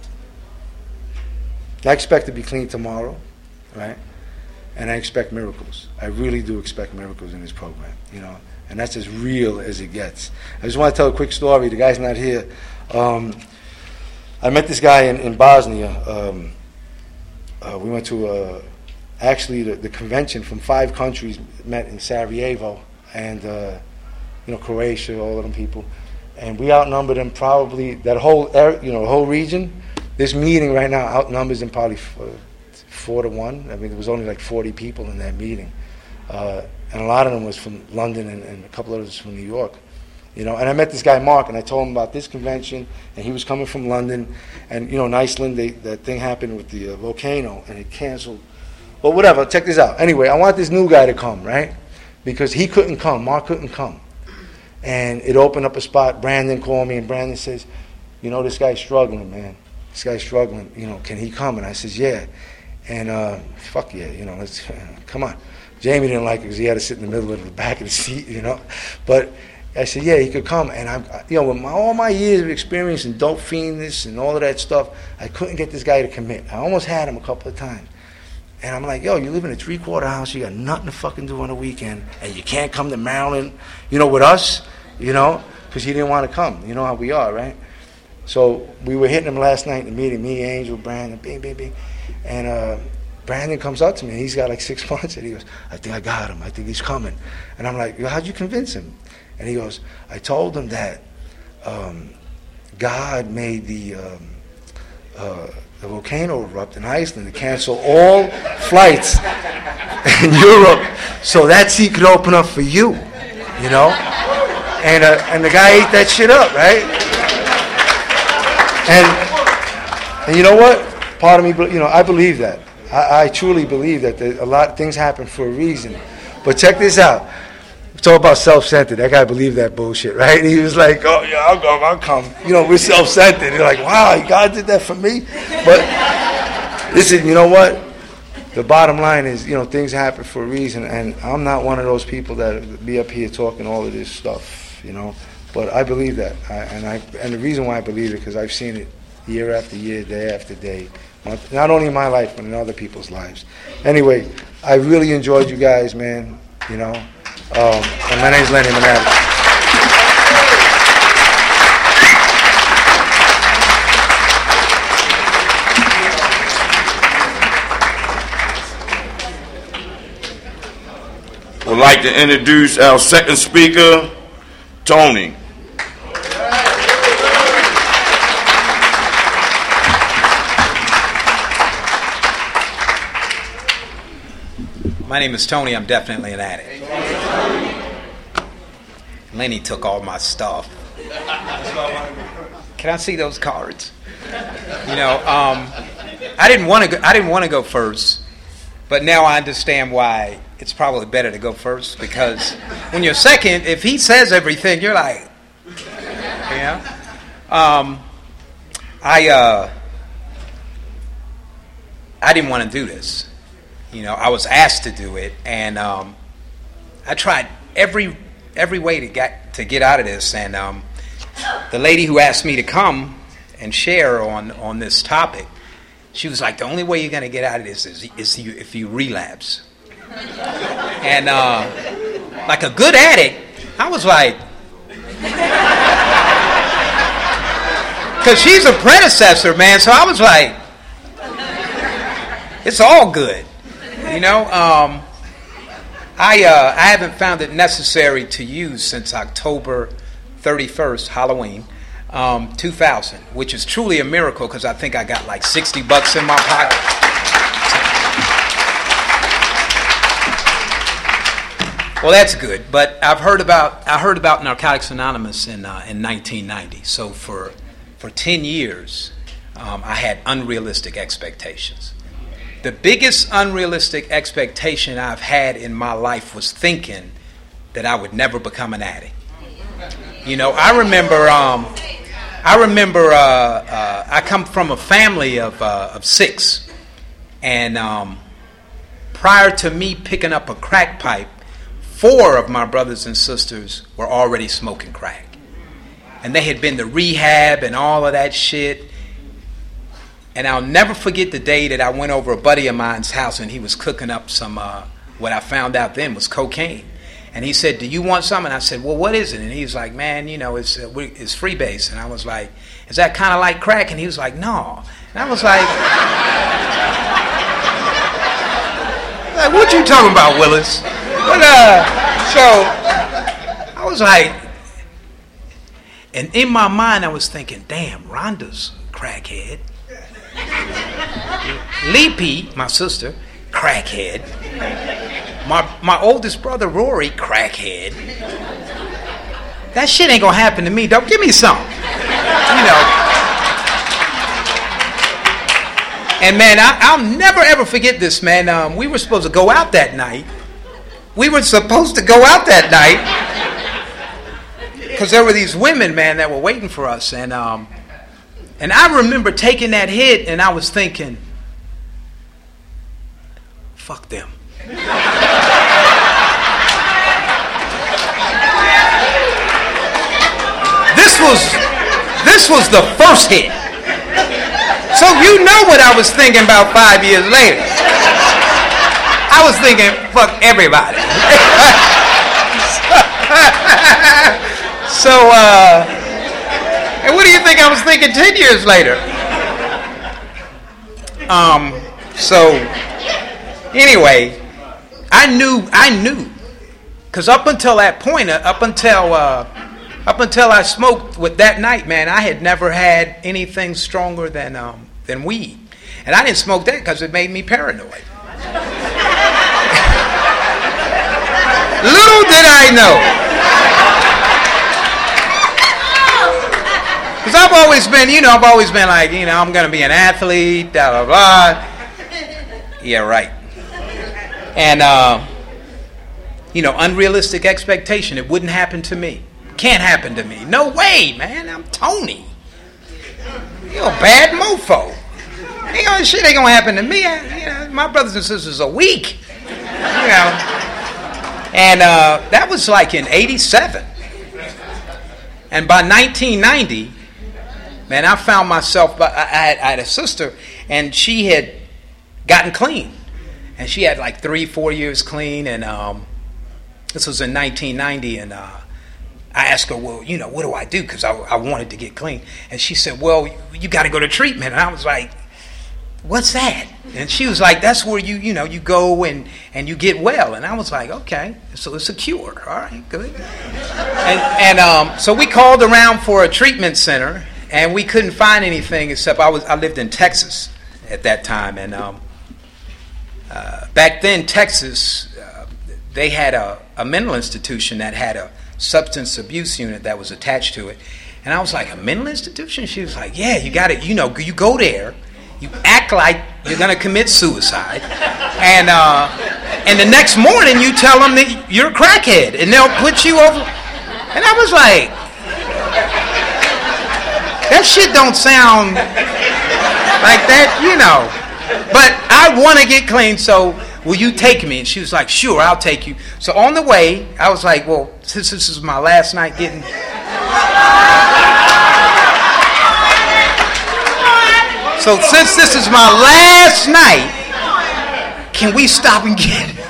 I expect to be clean tomorrow, right? And I expect miracles. I really do expect miracles in this program, you know. And that's as real as it gets. I just want to tell a quick story. The guy's not here. Um, I met this guy in, in Bosnia. Um, uh, we went to uh, actually the, the convention from five countries met in Sarajevo, and uh, you know, Croatia, all of them people, and we outnumbered them probably that whole area, you know, the whole region. This meeting right now outnumbers them probably four, four to one. I mean, there was only like forty people in that meeting, uh, and a lot of them was from London, and, and a couple of us from New York. You know, and I met this guy Mark, and I told him about this convention, and he was coming from London, and you know, in Iceland, they, that thing happened with the uh, volcano, and it canceled. Well, whatever. Check this out. Anyway, I want this new guy to come, right? Because he couldn't come. Mark couldn't come, and it opened up a spot. Brandon called me, and Brandon says, "You know, this guy's struggling, man. This guy's struggling. You know, can he come?" And I says, "Yeah." And uh, fuck yeah, you know, let's come on. Jamie didn't like it because he had to sit in the middle of the back of the seat, you know, but. I said, yeah, he could come. And, I, you know, with my, all my years of experience in dope fiendness and all of that stuff, I couldn't get this guy to commit. I almost had him a couple of times. And I'm like, yo, you live in a three-quarter house, you got nothing to fucking do on the weekend, and you can't come to Maryland, you know, with us, you know, because he didn't want to come. You know how we are, right? So we were hitting him last night in the meeting, me, Angel, Brandon, bing, bing, bing. And uh, Brandon comes up to me, and he's got like six months, and he goes, I think I got him. I think he's coming. And I'm like, how'd you convince him? And he goes, I told him that um, God made the, um, uh, the volcano erupt in Iceland to cancel all flights in Europe so that sea could open up for you, you know? And, uh, and the guy ate that shit up, right? And, and you know what? Part of me, you know, I believe that. I, I truly believe that there, a lot of things happen for a reason. But check this out. It's all about self-centered. That guy believed that bullshit, right? He was like, oh, yeah, I'll come, I'll come. You know, we're self-centered. You're like, wow, God did that for me? But listen, you know what? The bottom line is, you know, things happen for a reason, and I'm not one of those people that be up here talking all of this stuff, you know. But I believe that, I, and I and the reason why I believe it, because I've seen it year after year, day after day, not only in my life, but in other people's lives. Anyway, I really enjoyed you guys, man, you know. Um, and my name's Lenny Manati. Would like to introduce our second speaker, Tony. My name is Tony. I'm definitely an addict. Lenny took all my stuff. Can I see those cards? You know, um, I didn't want to. Go, I didn't want to go first, but now I understand why it's probably better to go first, because when you're second, if he says everything, you're like, yeah. Um, I uh, I didn't want to do this. You know, I was asked to do it, and um, I tried every every way to get to get out of this. And um, the lady who asked me to come and share on, on this topic, she was like, "The only way you're going to get out of this is, is you, if you relapse." And uh, like a good addict, I was like, because she's a predecessor, man. So I was like, it's all good. You know, um, I uh, I haven't found it necessary to use since October thirty-first, Halloween, um, two thousand, which is truly a miracle, because I think I got like sixty bucks in my pocket. Well, that's good. But I've heard about I heard about Narcotics Anonymous in uh, in nineteen ninety. So for for ten years, um, I had unrealistic expectations. the biggest unrealistic expectation I've had in my life was thinking that I would never become an addict. You know, I remember, um, I remember, uh, uh, I come from a family of uh, of six, and um, prior to me picking up a crack pipe, four of my brothers and sisters were already smoking crack, and they had been to rehab and all of that shit. And I'll never forget the day that I went over a buddy of mine's house, and he was cooking up some, uh, what I found out then was cocaine. And he said, do you want some? And I said, well, what is it? And he was like, man, you know, it's uh, it's freebase. And I was like, is that kind of like crack? And he was like, no. And I was like, like what you talking about, Willis? But, uh, so I was like, and in my mind I was thinking, damn, Rhonda's a crackhead. Leapy, my sister, crackhead. My my oldest brother Rory, crackhead. That shit ain't gonna happen to me. Don't give me some. You know. And man, I, I'll never ever forget this, man. Um, we were supposed to go out that night. We were supposed to go out that night because there were these women, man, that were waiting for us, and um. And I remember taking that hit, and I was thinking, fuck them. This was, this was the first hit. So you know what I was thinking about five years later. I was thinking, fuck everybody. so, uh... And what do you think I was thinking ten years later? Um, so, anyway, I knew, I knew. Because up until that point, uh, up until uh, up until I smoked with that night, man, I had never had anything stronger than, um, than weed. And I didn't smoke that because it made me paranoid. Little did I know. Because I've always been, you know, I've always been like, you know, I'm going to be an athlete, blah, blah, blah. Yeah, right. And, uh, you know, unrealistic expectation. It wouldn't happen to me. Can't happen to me. No way, man. I'm Tony. You're a bad mofo. You know, shit ain't going to happen to me. I, you know, my brothers and sisters are weak. You know. And uh, that was like in eighty-seven. And by nineteen ninety... man, I found myself, I had, I had a sister, and she had gotten clean. And she had like three, four years clean, and um, this was in nineteen ninety, and uh, I asked her, well, you know, what do I do? Because I, I wanted to get clean. And she said, well, you, you got to go to treatment. And I was like, what's that? And she was like, that's where you, you know, you go and, and you get well. And I was like, okay, so it's a cure. All right, good. And, and um, so we called around for a treatment center, and we couldn't find anything except I was I lived in Texas at that time, and um, uh, back then Texas, uh, they had a, a mental institution that had a substance abuse unit that was attached to it, and I was like, a mental institution? She was like, yeah, you got it. You know, you go there, you act like you're gonna commit suicide, and uh, and the next morning you tell them that you're a crackhead, and they'll put you over. And I was like, that shit don't sound like that, you know. But I want to get clean, so will you take me? And she was like, sure, I'll take you. So on the way, I was like, well, since this is my last night getting... So since this is my last night, can we stop and get it?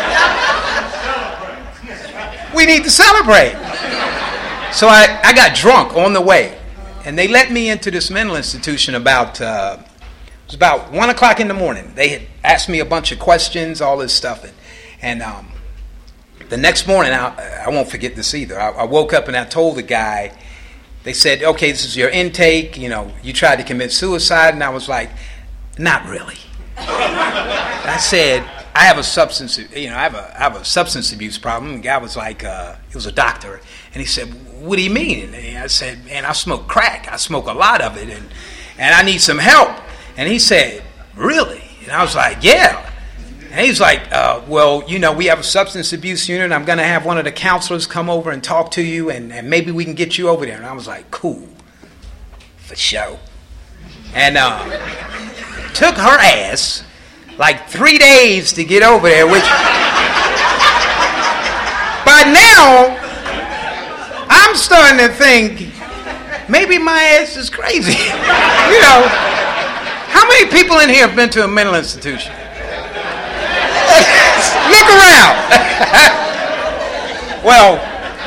We need to celebrate. So I, I got drunk on the way. And they let me into this mental institution about, uh, it was about one o'clock in the morning. They had asked me a bunch of questions, all this stuff. And, and um, the next morning, I, I won't forget this either. I, I woke up and I told the guy, they said, okay, this is your intake. You know, you tried to commit suicide. And I was like, not really. I said, I have a substance, you know, I have a, I have a substance abuse problem. The guy was like, uh, he was a doctor. And he said, what do you mean? And I said, man, I smoke crack. I smoke a lot of it, and and I need some help. And he said, really? And I was like, yeah. And he's like, uh, well, you know, we have a substance abuse unit. I'm going to have one of the counselors come over and talk to you, and, and maybe we can get you over there. And I was like, cool, for sure. And uh, took her ass like three days to get over there, which by now I'm starting to think maybe my ass is crazy. You know, how many people in here have been to a mental institution? Look around. Well,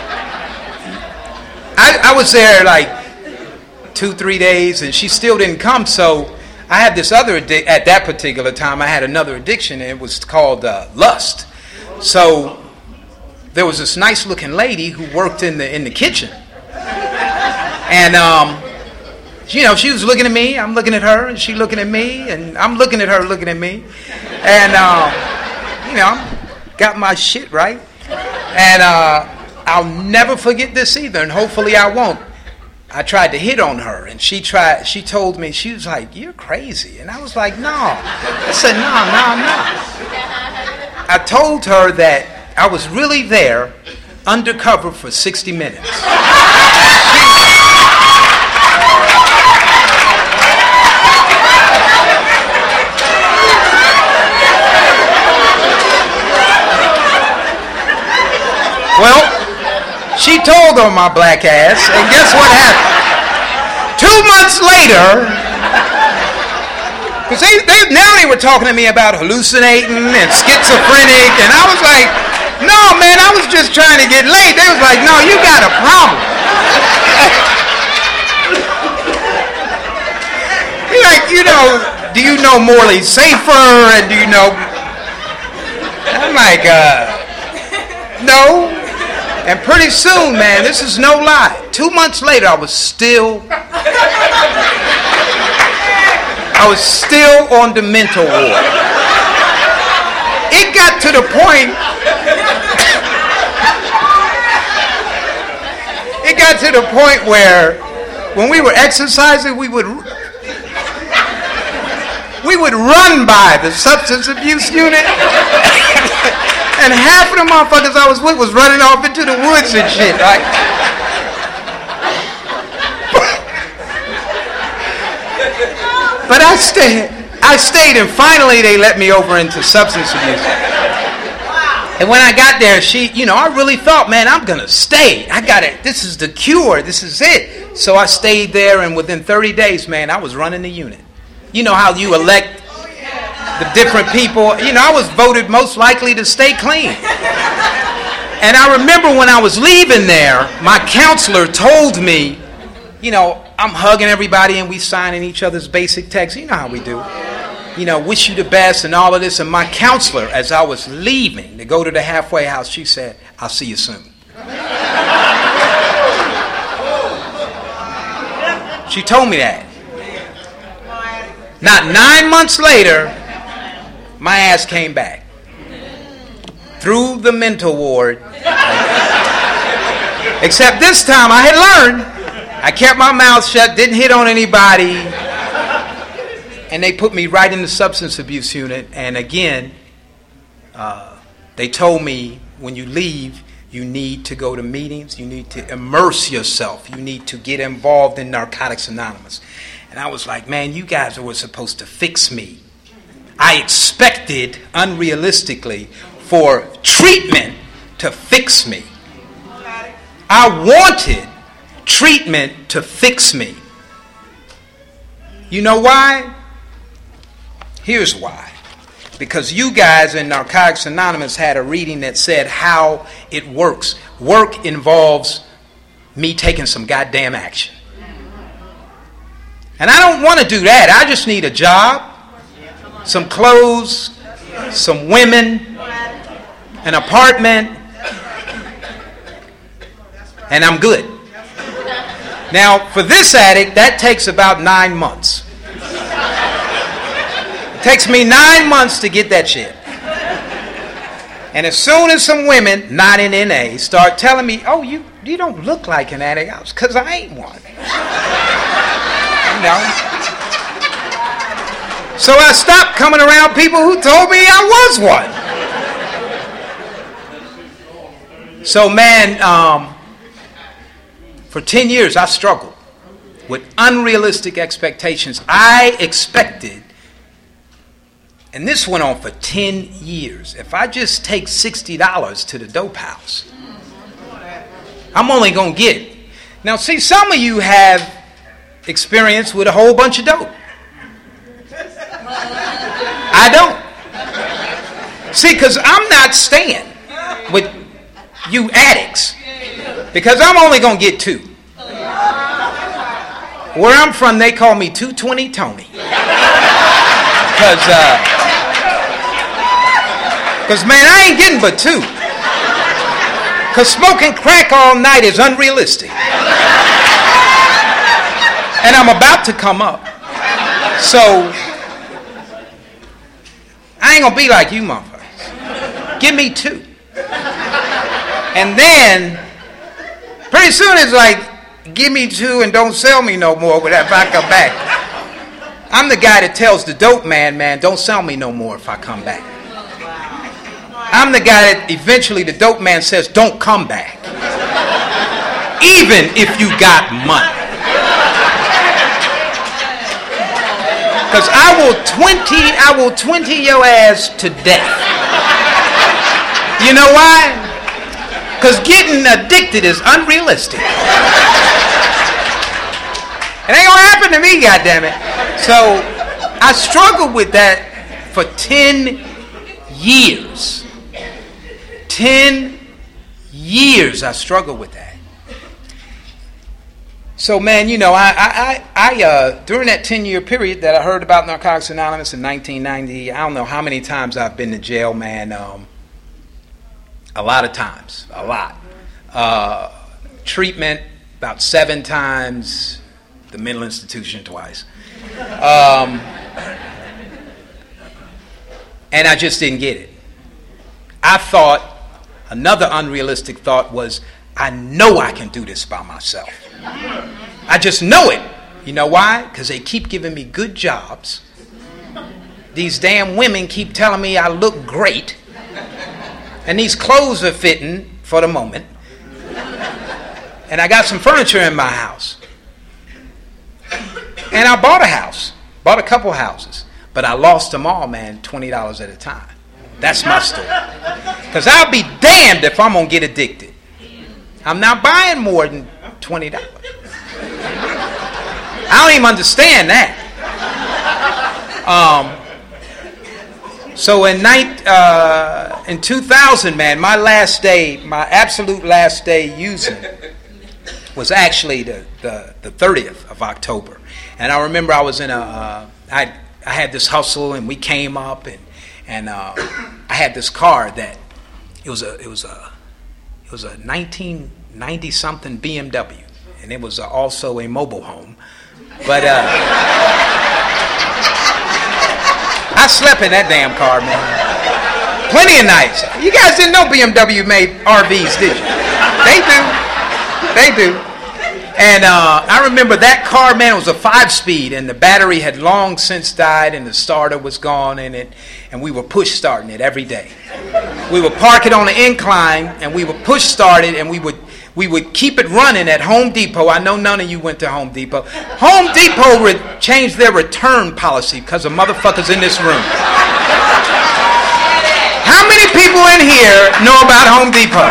I, I was there like two, three days, and she still didn't come. So I had this other addi- at that particular time. I had another addiction, and it was called uh, lust. So there was this nice-looking lady who worked in the in the kitchen, and um, you know, she was looking at me. I'm looking at her, and she looking at me, and I'm looking at her, looking at me, and. Uh, You know, got my shit right. And uh, I'll never forget this either, and hopefully I won't. I tried to hit on her, and she tried. She told me, she was like, you're crazy. And I was like, no. I said, no, no, no. I told her that I was really there undercover for sixty minutes. Well, she told on my black ass, and guess what happened? Two months later, because they, they, now they were talking to me about hallucinating and schizophrenic, and I was like, no, man, I was just trying to get laid. They was like, no, you got a problem. Like, you know, do you know Morley Safer, and do you know... I'm like, uh, no. And pretty soon, man, this is no lie. Two months later, I was still, I was still on the mental ward. It got to the point, it got to the point where when we were exercising, we would, we would run by the substance abuse unit. And half of the motherfuckers I was with was running off into the woods and shit, right? But I stayed, I stayed, and finally they let me over into substance abuse. And when I got there, she, you know, I really thought, man, I'm gonna stay. I got it. This is the cure. This is it. So I stayed there, and within thirty days, man, I was running the unit. You know how you elect the different people. You know, I was voted most likely to stay clean. And I remember when I was leaving there, my counselor told me, you know, I'm hugging everybody and we signing each other's basic texts. You know how we do. You know, wish you the best and all of this. And my counselor, as I was leaving to go to the halfway house, she said, I'll see you soon. She told me that. Not nine months later, my ass came back through the mental ward. Except this time I had learned. I kept my mouth shut, didn't hit on anybody, and they put me right in the substance abuse unit. And again, uh, they told me, when you leave, you need to go to meetings, you need to immerse yourself, you need to get involved in Narcotics Anonymous. And I was like, man, you guys were supposed to fix me. I expected, unrealistically, for treatment to fix me. I wanted treatment to fix me. You know why? Here's why. Because you guys in Narcotics Anonymous had a reading that said how it works. Work involves me taking some goddamn action. And I don't want to do that. I just need a job, some clothes, some women, an apartment, and I'm good. Now, for this addict, that takes about nine months. It takes me nine months to get that shit. And as soon as some women, not in N A, start telling me, oh, you, you don't look like an addict, I was, because I ain't one. You know? So I stopped coming around people who told me I was one. So, man, um, for ten years I struggled with unrealistic expectations. I expected, and this went on for ten years, if I just take sixty dollars to the dope house, I'm only going to get it. Now, see, some of you have experience with a whole bunch of dope. I don't. See, because I'm not staying with you addicts, because I'm only going to get two. Where I'm from, they call me two twenty Tony. Because, uh, because, man, I ain't getting but two. Because smoking crack all night is unrealistic. And I'm about to come up. So, I ain't going to be like you motherfuckers. Give me two. And then, pretty soon it's like, give me two and don't sell me no more if I come back. I'm the guy that tells the dope man, man, don't sell me no more if I come back. I'm the guy that eventually the dope man says, don't come back. Even if you got money. Because I will twenty, I will twenty your ass to death. You know why? Because getting addicted is unrealistic. It ain't gonna happen to me, goddammit. So I struggled with that for ten years. Ten years I struggled with that. So, man, you know, I, I, I, uh, during that ten-year period that I heard about Narcotics Anonymous in nineteen ninety, I don't know how many times I've been to jail, man. Um, a lot of times, a lot. Uh, treatment about seven times. The mental institution twice. Um, and I just didn't get it. I thought, another unrealistic thought was, I know I can do this by myself. I just know it. You know why? Because they keep giving me good jobs. These damn women keep telling me I look great. And these clothes are fitting for the moment. And I got some furniture in my house. And I bought a house, bought a couple houses, but I lost them all, man, twenty dollars at a time. That's my story. Because I'll be damned if I'm going to get addicted. I'm not buying more than twenty dollars. I don't even understand that. Um, so in, night, uh, in two thousand, man, my last day, my absolute last day using was actually the, the, the thirtieth of October. And I remember I was in a, uh, I, I had this hustle, and we came up, and and uh, I had this car that it was a it was a it was a nineteen ninety something B M W, and it was also a mobile home. But uh, I slept in that damn car, man. Plenty of nights. You guys didn't know B M W made R Vs, did you? They do. They do. And uh, I remember that car, man, it was a five-speed, and the battery had long since died, and the starter was gone in it, and we were push-starting it every day. We would park it on the incline, and we would push-start it, and we would we would keep it running at Home Depot. I know none of you went to Home Depot. Home Depot re- changed their return policy because of motherfuckers in this room. How many people in here know about Home Depot?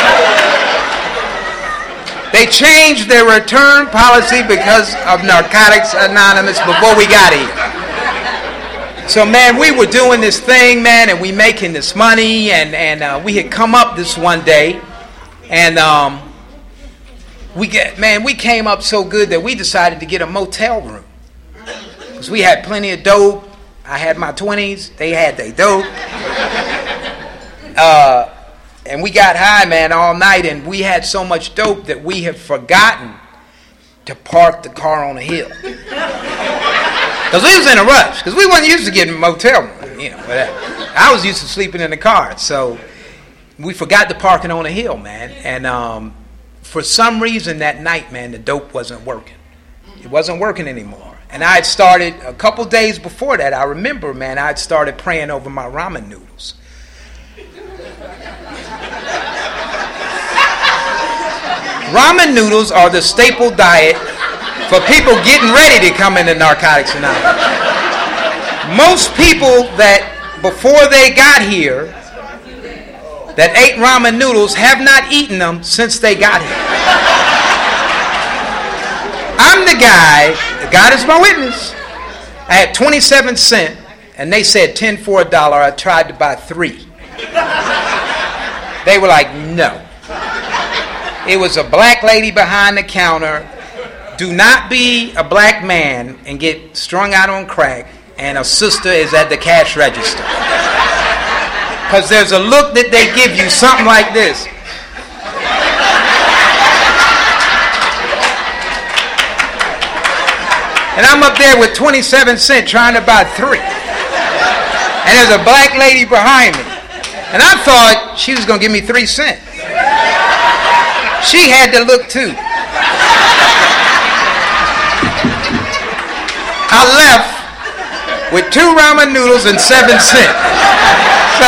They changed their return policy because of Narcotics Anonymous before we got here. So, man, we were doing this thing, man, and we making this money, and, and uh, we had come up this one day, and um, we get, man, we came up so good that we decided to get a motel room. Because we had plenty of dope. I had my twenties. They had their dope. Uh... And we got high, man, all night, and we had so much dope that we had forgotten to park the car on a hill. Because we was in a rush, because we wasn't used to getting a motel room, you know, whatever. I was used to sleeping in the car, so we forgot to park it on a hill, man. And um, for some reason that night, man, the dope wasn't working. It wasn't working anymore. And I had started, a couple days before that, I remember, man, I had started praying over my ramen noodles. Ramen noodles are the staple diet for people getting ready to come into Narcotics Anonymous. Most people that, before they got here, that ate ramen noodles have not eaten them since they got here. I'm the guy, God is my witness. I had twenty-seven cents, and they said ten for a dollar. I tried to buy three. They were like, no. It was a black lady behind the counter. Do not be a black man and get strung out on crack, and a sister is at the cash register. Because there's a look that they give you, something like this. And I'm up there with twenty-seven cents trying to buy three. And there's a black lady behind me. And I thought she was going to give me three cents. She had to look too. I left with two ramen noodles and seven cents. So,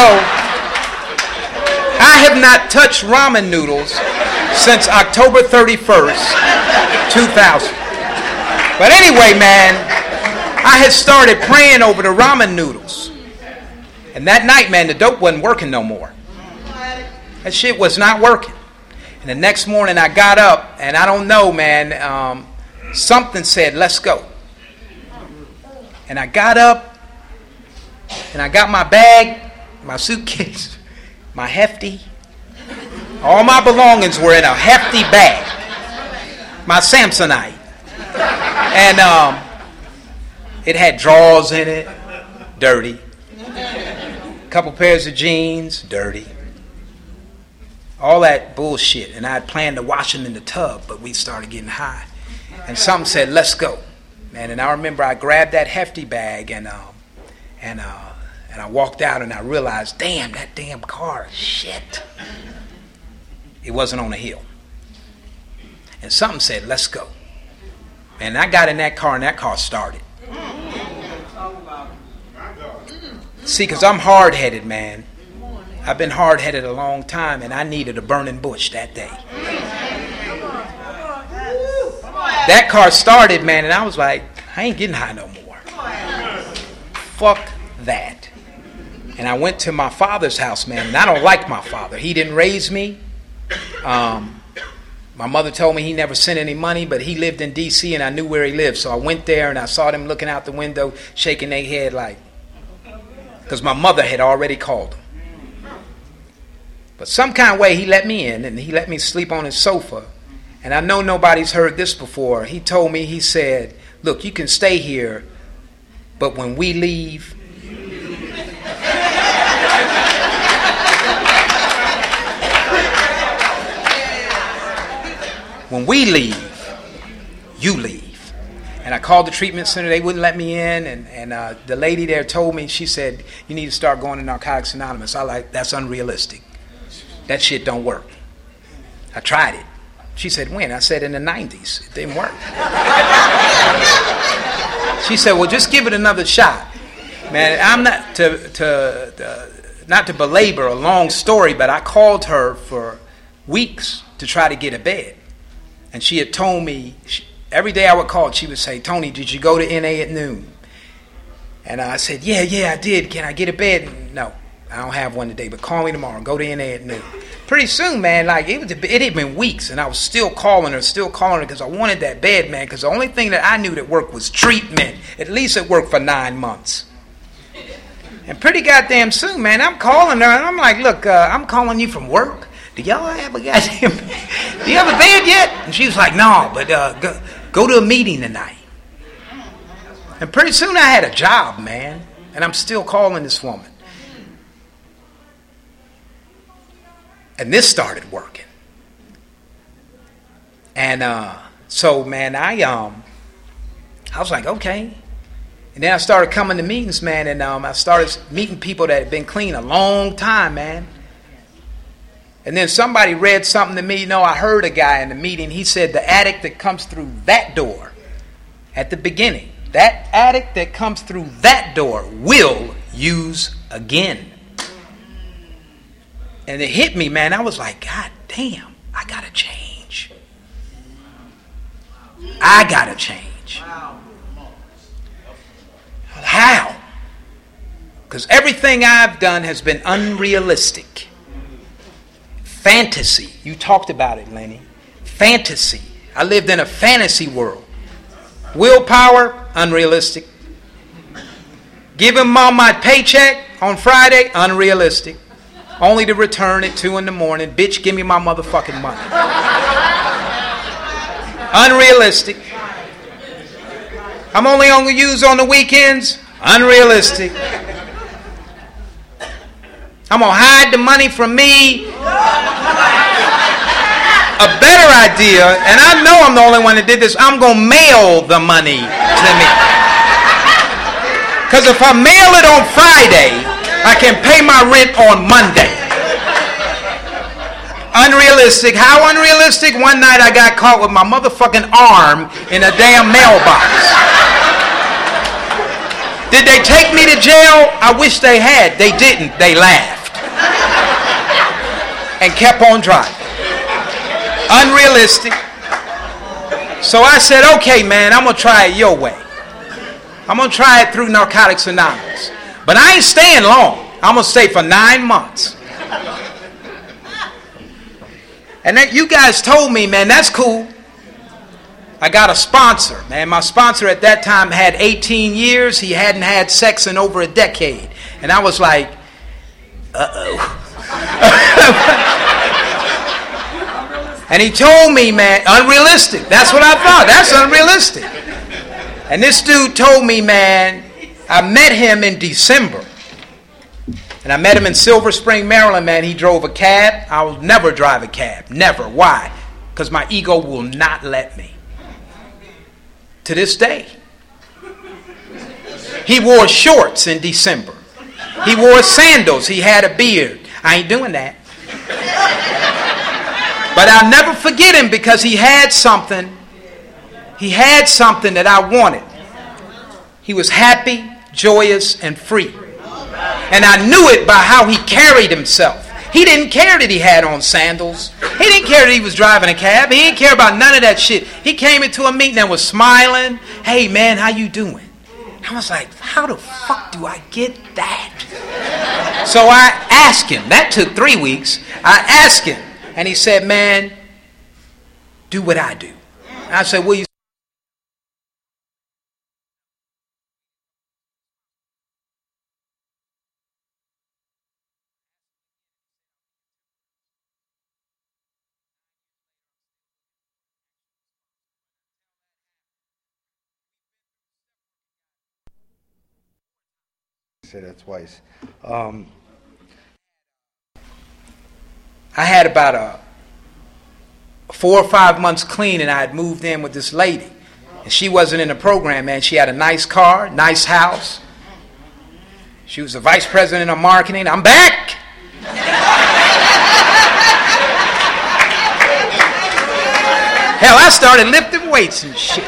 I have not touched ramen noodles since October thirty-first, two thousand. But anyway, man, I had started praying over the ramen noodles. And that night, man, the dope wasn't working no more. That shit was not working. And the next morning I got up, and I don't know, man, um, something said, let's go. And I got up, and I got my bag, my suitcase, my hefty. All my belongings were in a hefty bag. My Samsonite. And um, it had drawers in it, dirty. A couple pairs of jeans, dirty. All that bullshit. And I had planned to wash them in the tub, but we started getting high. And something said, let's go. Man, and I remember I grabbed that hefty bag and um, and uh, and I walked out and I realized, damn, that damn car, shit. It wasn't on a hill. And something said, let's go. And I got in that car and that car started. See, because I'm hard-headed, man. I've been hard-headed a long time, and I needed a burning bush that day. That car started, man, and I was like, I ain't getting high no more. Fuck that. And I went to my father's house, man, and I don't like my father. He didn't raise me. Um... My mother told me he never sent any money, but he lived in D C and I knew where he lived. So I went there and I saw them looking out the window, shaking their head like, because my mother had already called him. But some kind of way he let me in and he let me sleep on his sofa. And I know nobody's heard this before. He told me, he said, look, you can stay here, but when we leave, when we leave, you leave. And I called the treatment center. They wouldn't let me in. And, and uh, the lady there told me, she said, you need to start going to Narcotics Anonymous. I like, that's unrealistic. That shit don't work. I tried it. She said, when? I said, in the nineties. It didn't work. She said, well, just give it another shot. Man, I'm not to, to, to, not to belabor a long story, but I called her for weeks to try to get a bed. And she had told me, she, every day I would call, she would say, Tony, did you go to N A at noon? And I said, yeah, yeah, I did. Can I get a bed? And, no, I don't have one today, but call me tomorrow. Go to N A at noon. Pretty soon, man, like it, was, it had been weeks, and I was still calling her, still calling her because I wanted that bed, man, because the only thing that I knew that worked was treatment. At least it worked for nine months. And pretty goddamn soon, man, I'm calling her, and I'm like, look, uh, I'm calling you from work. Do y'all have a goddamn, do you have a bed yet? And she was like, no, but uh, go, go to a meeting tonight. And pretty soon I had a job, man, and I'm still calling this woman. And this started working. And uh, so, man, I um, I was like, okay. And then I started coming to meetings, man, and um, I started meeting people that had been clean a long time, man. And then somebody read something to me. You know, I heard a guy in the meeting. He said the addict that comes through that door at the beginning that addict that comes through that door will use again. And it hit me, man. I was like, God damn, I gotta change. I gotta change. How? Because everything I've done has been unrealistic. Fantasy. You talked about it, Lenny. Fantasy. I lived in a fantasy world. Willpower, unrealistic. Giving mom my paycheck on Friday, unrealistic. Only to return at two in the morning. Bitch, give me my motherfucking money. Unrealistic. I'm only going to use on the weekends. Unrealistic. I'm going to hide the money from me. A better idea, and I know I'm the only one that did this, I'm going to mail the money to me. Because if I mail it on Friday, I can pay my rent on Monday. Unrealistic. How unrealistic? One night I got caught with my motherfucking arm in a damn mailbox. Did they take me to jail? I wish they had. They didn't. They laughed. And kept on driving. Unrealistic. So I said, okay, man, I'm going to try it your way. I'm going to try it through Narcotics Anonymous. But I ain't staying long. I'm going to stay for nine months. And then you guys told me, man, that's cool. I got a sponsor, man. My sponsor at that time had eighteen years. He hadn't had sex in over a decade. And I was like, uh-oh. And he told me, man, unrealistic. That's what I thought. That's unrealistic. And this dude told me, man, I met him in December. And I met him in Silver Spring, Maryland, man. He drove a cab. I will never drive a cab. Never. Why? Because my ego will not let me. To this day. He wore shorts in December. He wore sandals. He had a beard. I ain't doing that. But I'll never forget him because he had something. He had something that I wanted. He was happy, joyous, and free. And I knew it by how he carried himself. He didn't care that he had on sandals. He didn't care that he was driving a cab. He didn't care about none of that shit. He came into a meeting and was smiling. Hey, man, how you doing? I was like, how the fuck do I get that? So I asked him. That took three weeks. I asked him. And he said, man, do what I do. And I said, well, you say that twice. Um, I had about a four or five months clean, and I had moved in with this lady. And she wasn't in the program, man. She had a nice car, nice house. She was the vice president of marketing. I'm back! Hell, I started lifting weights and shit.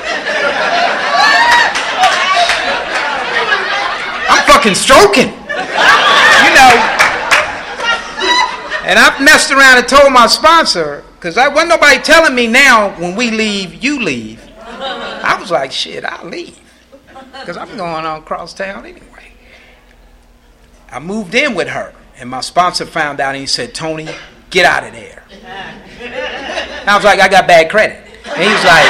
I'm fucking stroking. You know. And I've messed around and told my sponsor, because I wasn't nobody telling me now, when we leave, you leave. I was like, shit, I'll leave. Because I'm going on across town anyway. I moved in with her, and my sponsor found out, and he said, Tony, get out of there. I was like, I got bad credit. And he was like,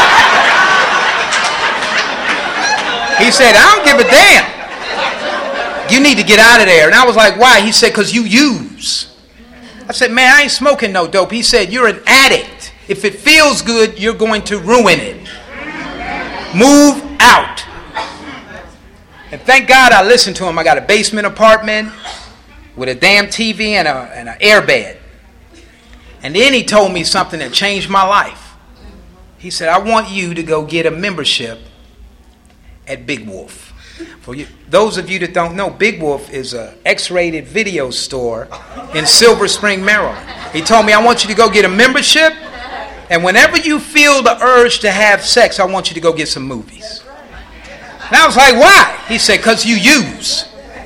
he said, I don't give a damn. You need to get out of there. And I was like, why? He said, because you use. I said, man, I ain't smoking no dope. He said, you're an addict. If it feels good, you're going to ruin it. Move out. And thank God I listened to him. I got a basement apartment with a damn T V and, a, and an air bed. And then he told me something that changed my life. He said, I want you to go get a membership at Big Wolf. For you, those of you that don't know, Big Wolf is an X-rated video store in Silver Spring, Maryland. He told me, I want you to go get a membership, and whenever you feel the urge to have sex, I want you to go get some movies. And I was like, why? He said, because you use.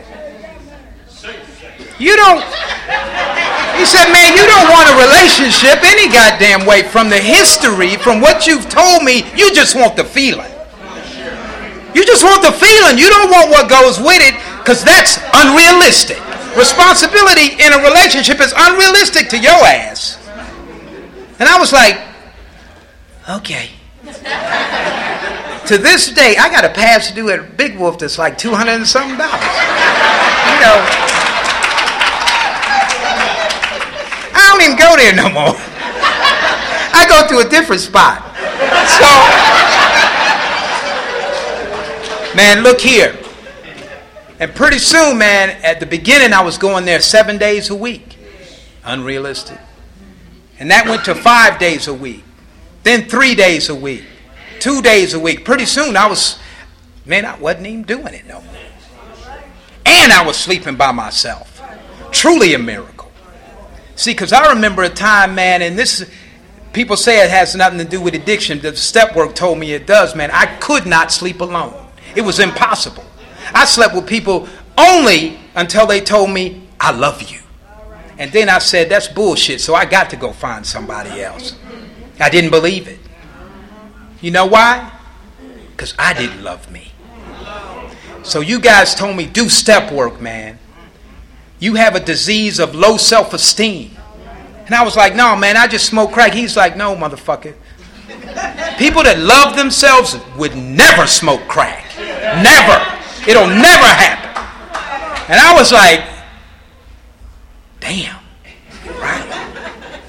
You don't, he said, man, you don't want a relationship any goddamn way. From the history, from what you've told me, you just want the feeling. You just want the feeling. You don't want what goes with it, because that's unrealistic. Responsibility in a relationship is unrealistic to your ass. And I was like, okay. To this day, I got a pass due at Big Wolf that's like two hundred and something dollars. You know, I don't even go there no more. I go to a different spot. So, man, look here. And pretty soon, man, at the beginning, I was going there seven days a week. Unrealistic. And that went to five days a week. Then three days a week. Two days a week. Pretty soon, I was, man, I wasn't even doing it no more. And I was sleeping by myself. Truly a miracle. See, because I remember a time, man, and this, people say it has nothing to do with addiction. The step work told me it does, man. I could not sleep alone. It was impossible. I slept with people only until they told me, I love you. And then I said, that's bullshit, so I got to go find somebody else. I didn't believe it. You know why? Because I didn't love me. So you guys told me, do step work, man. You have a disease of low self-esteem. And I was like, no, man, I just smoke crack. He's like, no, motherfucker. People that love themselves would never smoke crack. Never. It'll never happen. And I was like, damn. Right.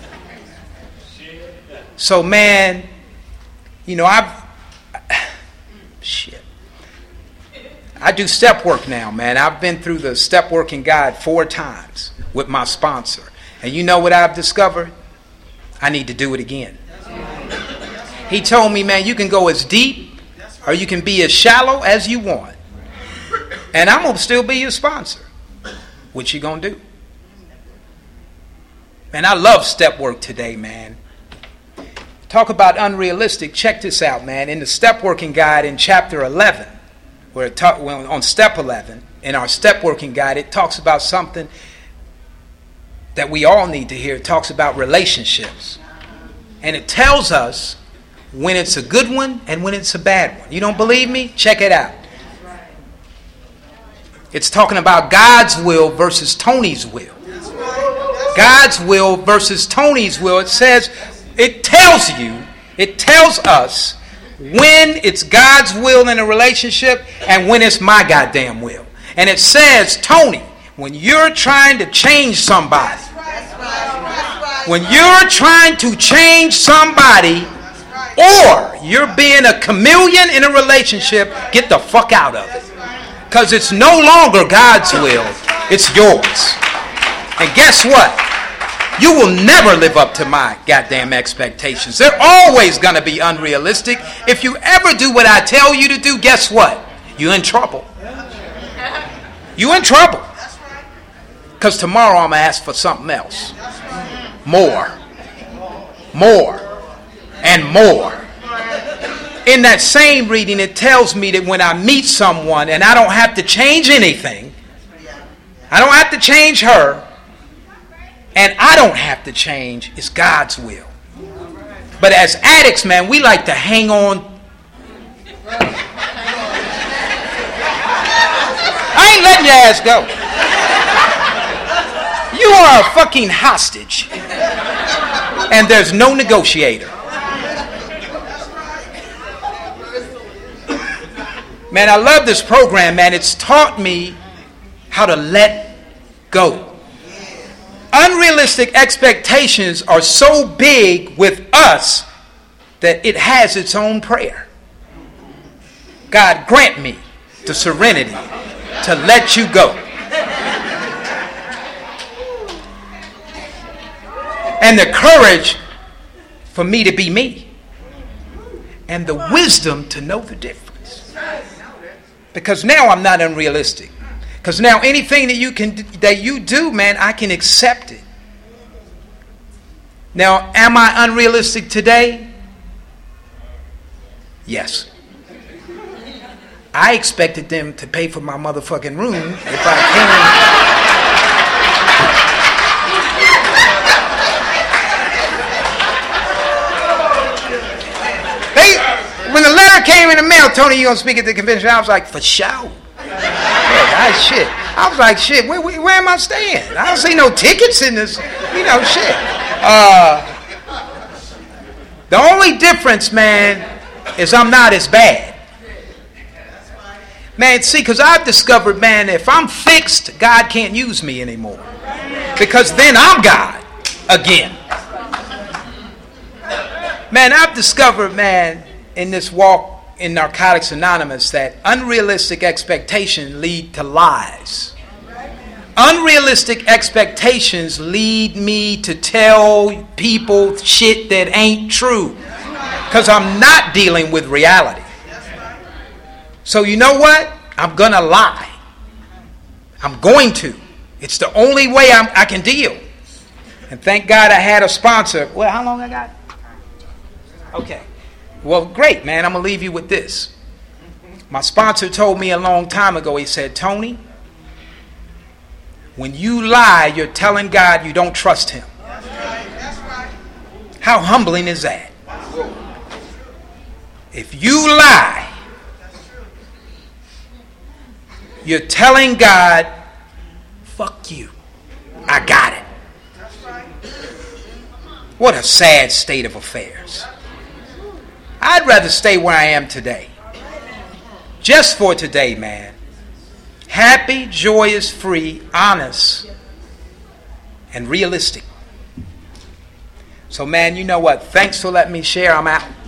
So, man, you know, I've, shit. I do step work now, man. I've been through the step working guide four times with my sponsor. And you know what I've discovered? I need to do it again. He told me, man, you can go as deep or you can be as shallow as you want. And I'm going to still be your sponsor. What you going to do? Man, I love step work today, man. Talk about unrealistic. Check this out, man. In the step working guide in chapter eleven, where it talk, well, on step eleven, in our step working guide, it talks about something that we all need to hear. It talks about relationships. And it tells us when it's a good one and when it's a bad one. You don't believe me? Check it out. It's talking about God's will versus Tony's will. God's will versus Tony's will. It says, it tells you, it tells us when it's God's will in a relationship and when it's my goddamn will. And it says, Tony, when you're trying to change somebody, when you're trying to change somebody, or you're being a chameleon in a relationship, get the fuck out of it. Because it's no longer God's will, it's yours. And guess what? You will never live up to my goddamn expectations. They're always going to be unrealistic. If you ever do what I tell you to do, guess what? You're in trouble. You're in trouble. Because tomorrow I'm going to ask for something else. More. More. And more. In that same reading, it tells me that when I meet someone and I don't have to change anything, I don't have to change her, and I don't have to change, it's God's will. But as addicts, man, we like to hang on. I ain't letting your ass go. You are a fucking hostage. And there's no negotiator. Man, I love this program, man. It's taught me how to let go. Unrealistic expectations are so big with us that it has its own prayer. God, grant me the serenity to let you go. And the courage for me to be me. And the wisdom to know the difference. Because now I'm not unrealistic. Because now anything that you can that you do, man, I can accept it. Now, am I unrealistic today? Yes. I expected them to pay for my motherfucking room if I came. When the letter came in the mail, Tony, you gonna speak at the convention? I was like, for sure. Yeah, I, shit. I was like, shit, where, where, where am I staying? I don't see no tickets in this, you know, shit. Uh, the only difference, man, is I'm not as bad. Man, see, because I've discovered, man, if I'm fixed, God can't use me anymore. Because then I'm God again. Man, I've discovered, man, in this walk in Narcotics Anonymous that unrealistic expectations lead to lies. Unrealistic expectations lead me to tell people shit that ain't true because I'm not dealing with reality. So you know what? I'm gonna lie. I'm going to. It's the only way I'm, I can deal. And thank God I had a sponsor. Well, how long I got? Okay. Well, great, man. I'm going to leave you with this. My sponsor told me a long time ago, he said, Tony, when you lie, you're telling God you don't trust him. That's right. That's right. How humbling is that? If you lie, you're telling God, fuck you. I got it. What a sad state of affairs. I'd rather stay where I am today. Just for today, man. Happy, joyous, free, honest, and realistic. So, man, you know what? Thanks for letting me share. I'm out.